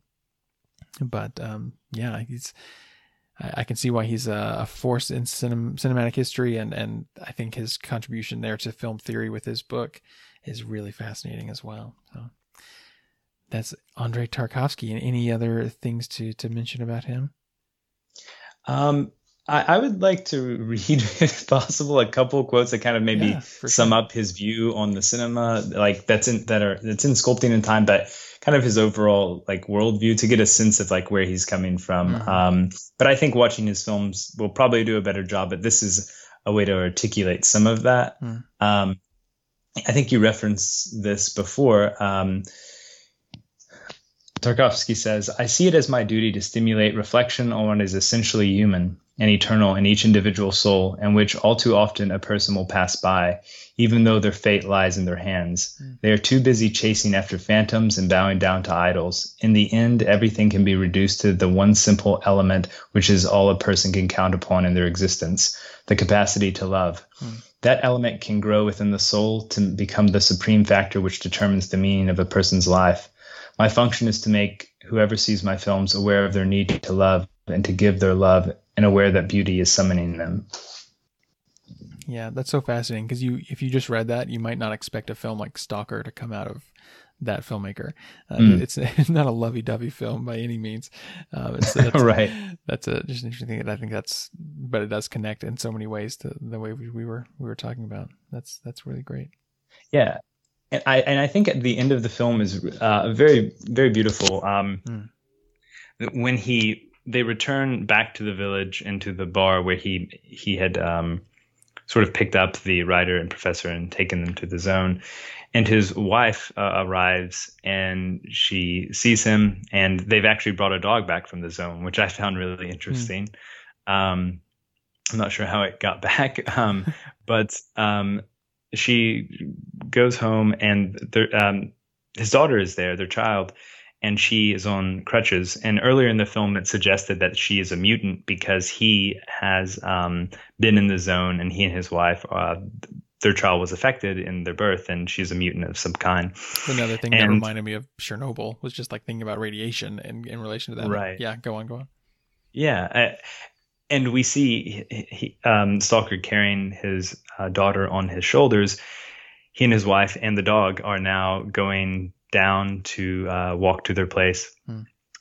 but um, yeah, he's, I can see why he's a force in cinem- cinematic history, and, and I think his contribution there to film theory with his book is really fascinating as well. So that's Andrei Tarkovsky. And any other things to, to mention about him? Um, I, I would like to read, if possible, a couple of quotes that kind of maybe yeah, sum sure. up his view on the cinema, like that's in that are that's in Sculpting in Time, but kind of his overall like worldview, to get a sense of like where he's coming from. Mm-hmm. Um, but I think watching his films will probably do a better job. But this is a way to articulate some of that. Mm. Um, I think you referenced this before. Um, Tarkovsky says, "I see it as my duty to stimulate reflection on what is essentially human and eternal in each individual soul, and which all too often a person will pass by, even though their fate lies in their hands. Mm. They are too busy chasing after phantoms and bowing down to idols. In the end, everything can be reduced to the one simple element which is all a person can count upon in their existence, the capacity to love. Mm. That element can grow within the soul to become the supreme factor which determines the meaning of a person's life. My function is to make whoever sees my films aware of their need to love and to give their love, and aware that beauty is summoning them." Yeah, that's so fascinating, because you, if you just read that, you might not expect a film like Stalker to come out of that filmmaker. Uh, mm. It's, it's not a lovey-dovey film by any means. Uh, it's, that's, right. That's a, just an interesting thing. I think that's, but it does connect in so many ways to the way we, we were we were talking about. That's that's really great. Yeah, and I and I think at the end of the film is uh, very very beautiful. Um, mm. When he they return back to the village and to the bar where he he had um, sort of picked up the writer and professor and taken them to the zone, and his wife uh, arrives and she sees him, and they've actually brought a dog back from the zone, which I found really interesting. Mm. Um, I'm not sure how it got back, um, but um, she goes home, and um, his daughter is there, their child. And she is on crutches. And earlier in the film, it suggested that she is a mutant because he has um, been in the zone, and he and his wife, uh, their child was affected in their birth, and she's a mutant of some kind. Another thing and, that reminded me of Chernobyl was just like thinking about radiation and in relation to that. Right. Yeah, go on, go on. Yeah. I, and we see he, um, Stalker carrying his uh, daughter on his shoulders. He and his wife and the dog are now going down to uh, walk to their place. Hmm.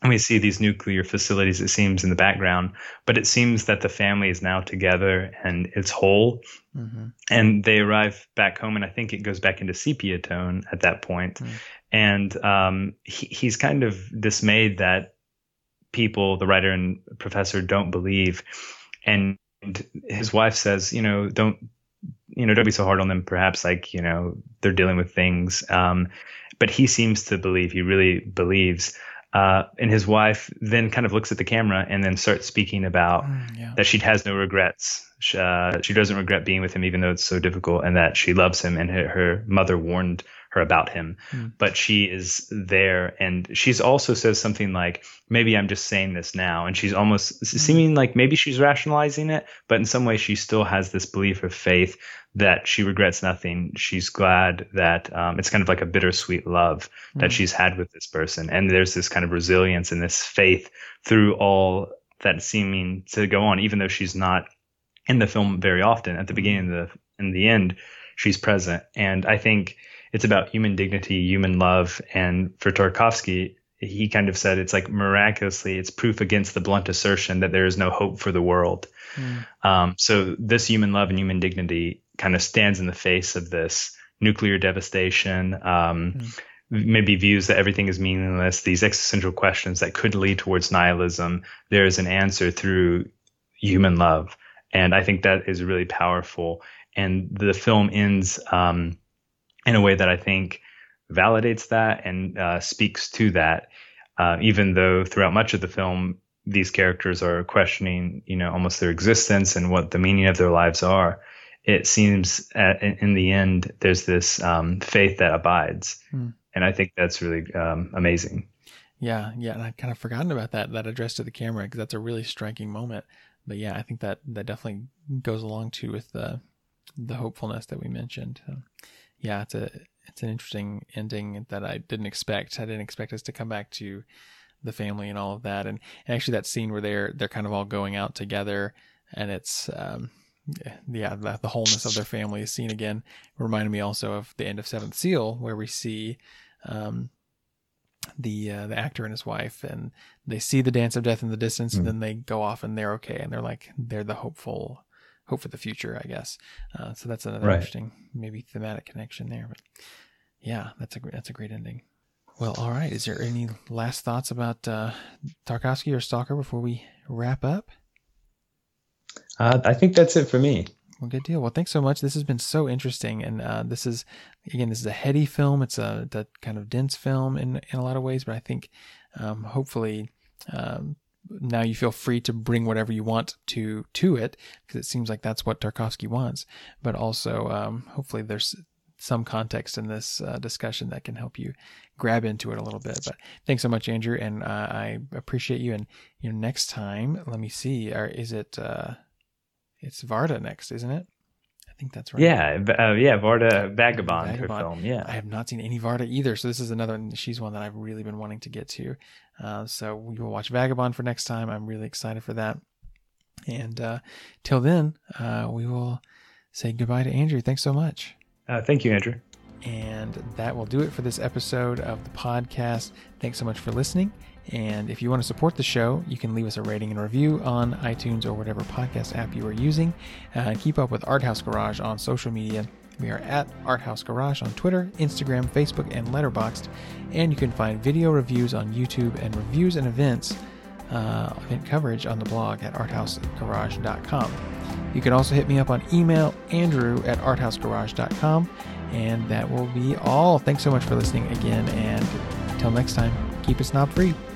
And we see these nuclear facilities, it seems, in the background, but it seems that the family is now together and it's whole. Mm-hmm. And they arrive back home, and I think it goes back into sepia tone at that point. Mm-hmm. And um, he, he's kind of dismayed that people, the writer and professor, don't believe. And his wife says, you know, don't, you know, don't be so hard on them. Perhaps, like, you know, they're dealing with things. Um, but he seems to believe, he really believes. Uh, and his wife then kind of looks at the camera and then starts speaking about mm, yeah. that she has no regrets. She, uh, she doesn't regret being with him, even though it's so difficult, and that she loves him, and her, her mother warned her about him. Mm. But she is there, and she's also says something like, maybe I'm just saying this now. And she's almost mm. seeming like maybe she's rationalizing it, but in some way she still has this belief of faith that she regrets nothing. She's glad that um, it's kind of like a bittersweet love mm. that she's had with this person. And there's this kind of resilience and this faith through all that seeming to go on, even though she's not in the film very often. At the beginning and the, in the end, she's present. And I think it's about human dignity, human love. And for Tarkovsky, he kind of said it's like miraculously, it's proof against the blunt assertion that there is no hope for the world. Mm. Um, so this human love and human dignity kind of stands in the face of this nuclear devastation, um, mm. maybe views that everything is meaningless, these existential questions that could lead towards nihilism. There is an answer through human love. And I think that is really powerful. And the film ends um, in a way that I think validates that and uh, speaks to that, uh, even though throughout much of the film, these characters are questioning, you know, almost their existence and what the meaning of their lives are. It seems at, in the end, there's this um, faith that abides. Mm. And I think that's really um, amazing. Yeah. Yeah. And I'd kind of forgotten about that, that address to the camera, because that's a really striking moment. But yeah, I think that, that definitely goes along too with the, the hopefulness that we mentioned. Um, yeah, it's a, it's an interesting ending that I didn't expect. I didn't expect us to come back to the family and all of that. And, and actually that scene where they're, they're kind of all going out together, and it's, um, yeah, the, the wholeness of their family is seen again. Reminded me also of the end of Seventh Seal, where we see, um, the, uh, the actor and his wife, and they see the dance of death in the distance, mm-hmm. and then they go off and they're okay. And they're like, they're the hopeful, hope for the future, I guess. Uh, so that's another right. interesting, maybe thematic connection there. But yeah, that's a that's a great ending. Well, all right. Is there any last thoughts about uh, Tarkovsky or Stalker before we wrap up? Uh, I think that's it for me. Well, good deal. Well, thanks so much. This has been so interesting, and uh, this is again, this is a heady film. It's a that kind of dense film in in a lot of ways, but I think um, hopefully. Um, now you feel free to bring whatever you want to to it, because it seems like that's what Tarkovsky wants. But also, um, hopefully there's some context in this uh, discussion that can help you grab into it a little bit. But thanks so much, Andrew, and uh, I appreciate you. And you know, next time, let me see, or is it? Uh, it's Varda next, isn't it? I think that's right. Yeah, uh, yeah, Varda Vagabond, Vagabond, her film. Yeah, I have not seen any Varda either, so this is another one. She's one that I've really been wanting to get to. Uh, so we will watch Vagabond for next time. I'm really excited for that. And uh, till then, uh, we will say goodbye to Andrew. Thanks so much. Uh, thank you, Andrew. And that will do it for this episode of the podcast. Thanks so much for listening. And if you want to support the show, you can leave us a rating and review on iTunes or whatever podcast app you are using. Uh, keep up with Art House Garage on social media. We are at Art House Garage on Twitter, Instagram, Facebook, and Letterboxd. And you can find video reviews on YouTube and reviews and events, uh, event coverage on the blog at art house garage dot com. You can also hit me up on email, Andrew at art house garage dot com. And that will be all. Thanks so much for listening again. And until next time, keep it snob free.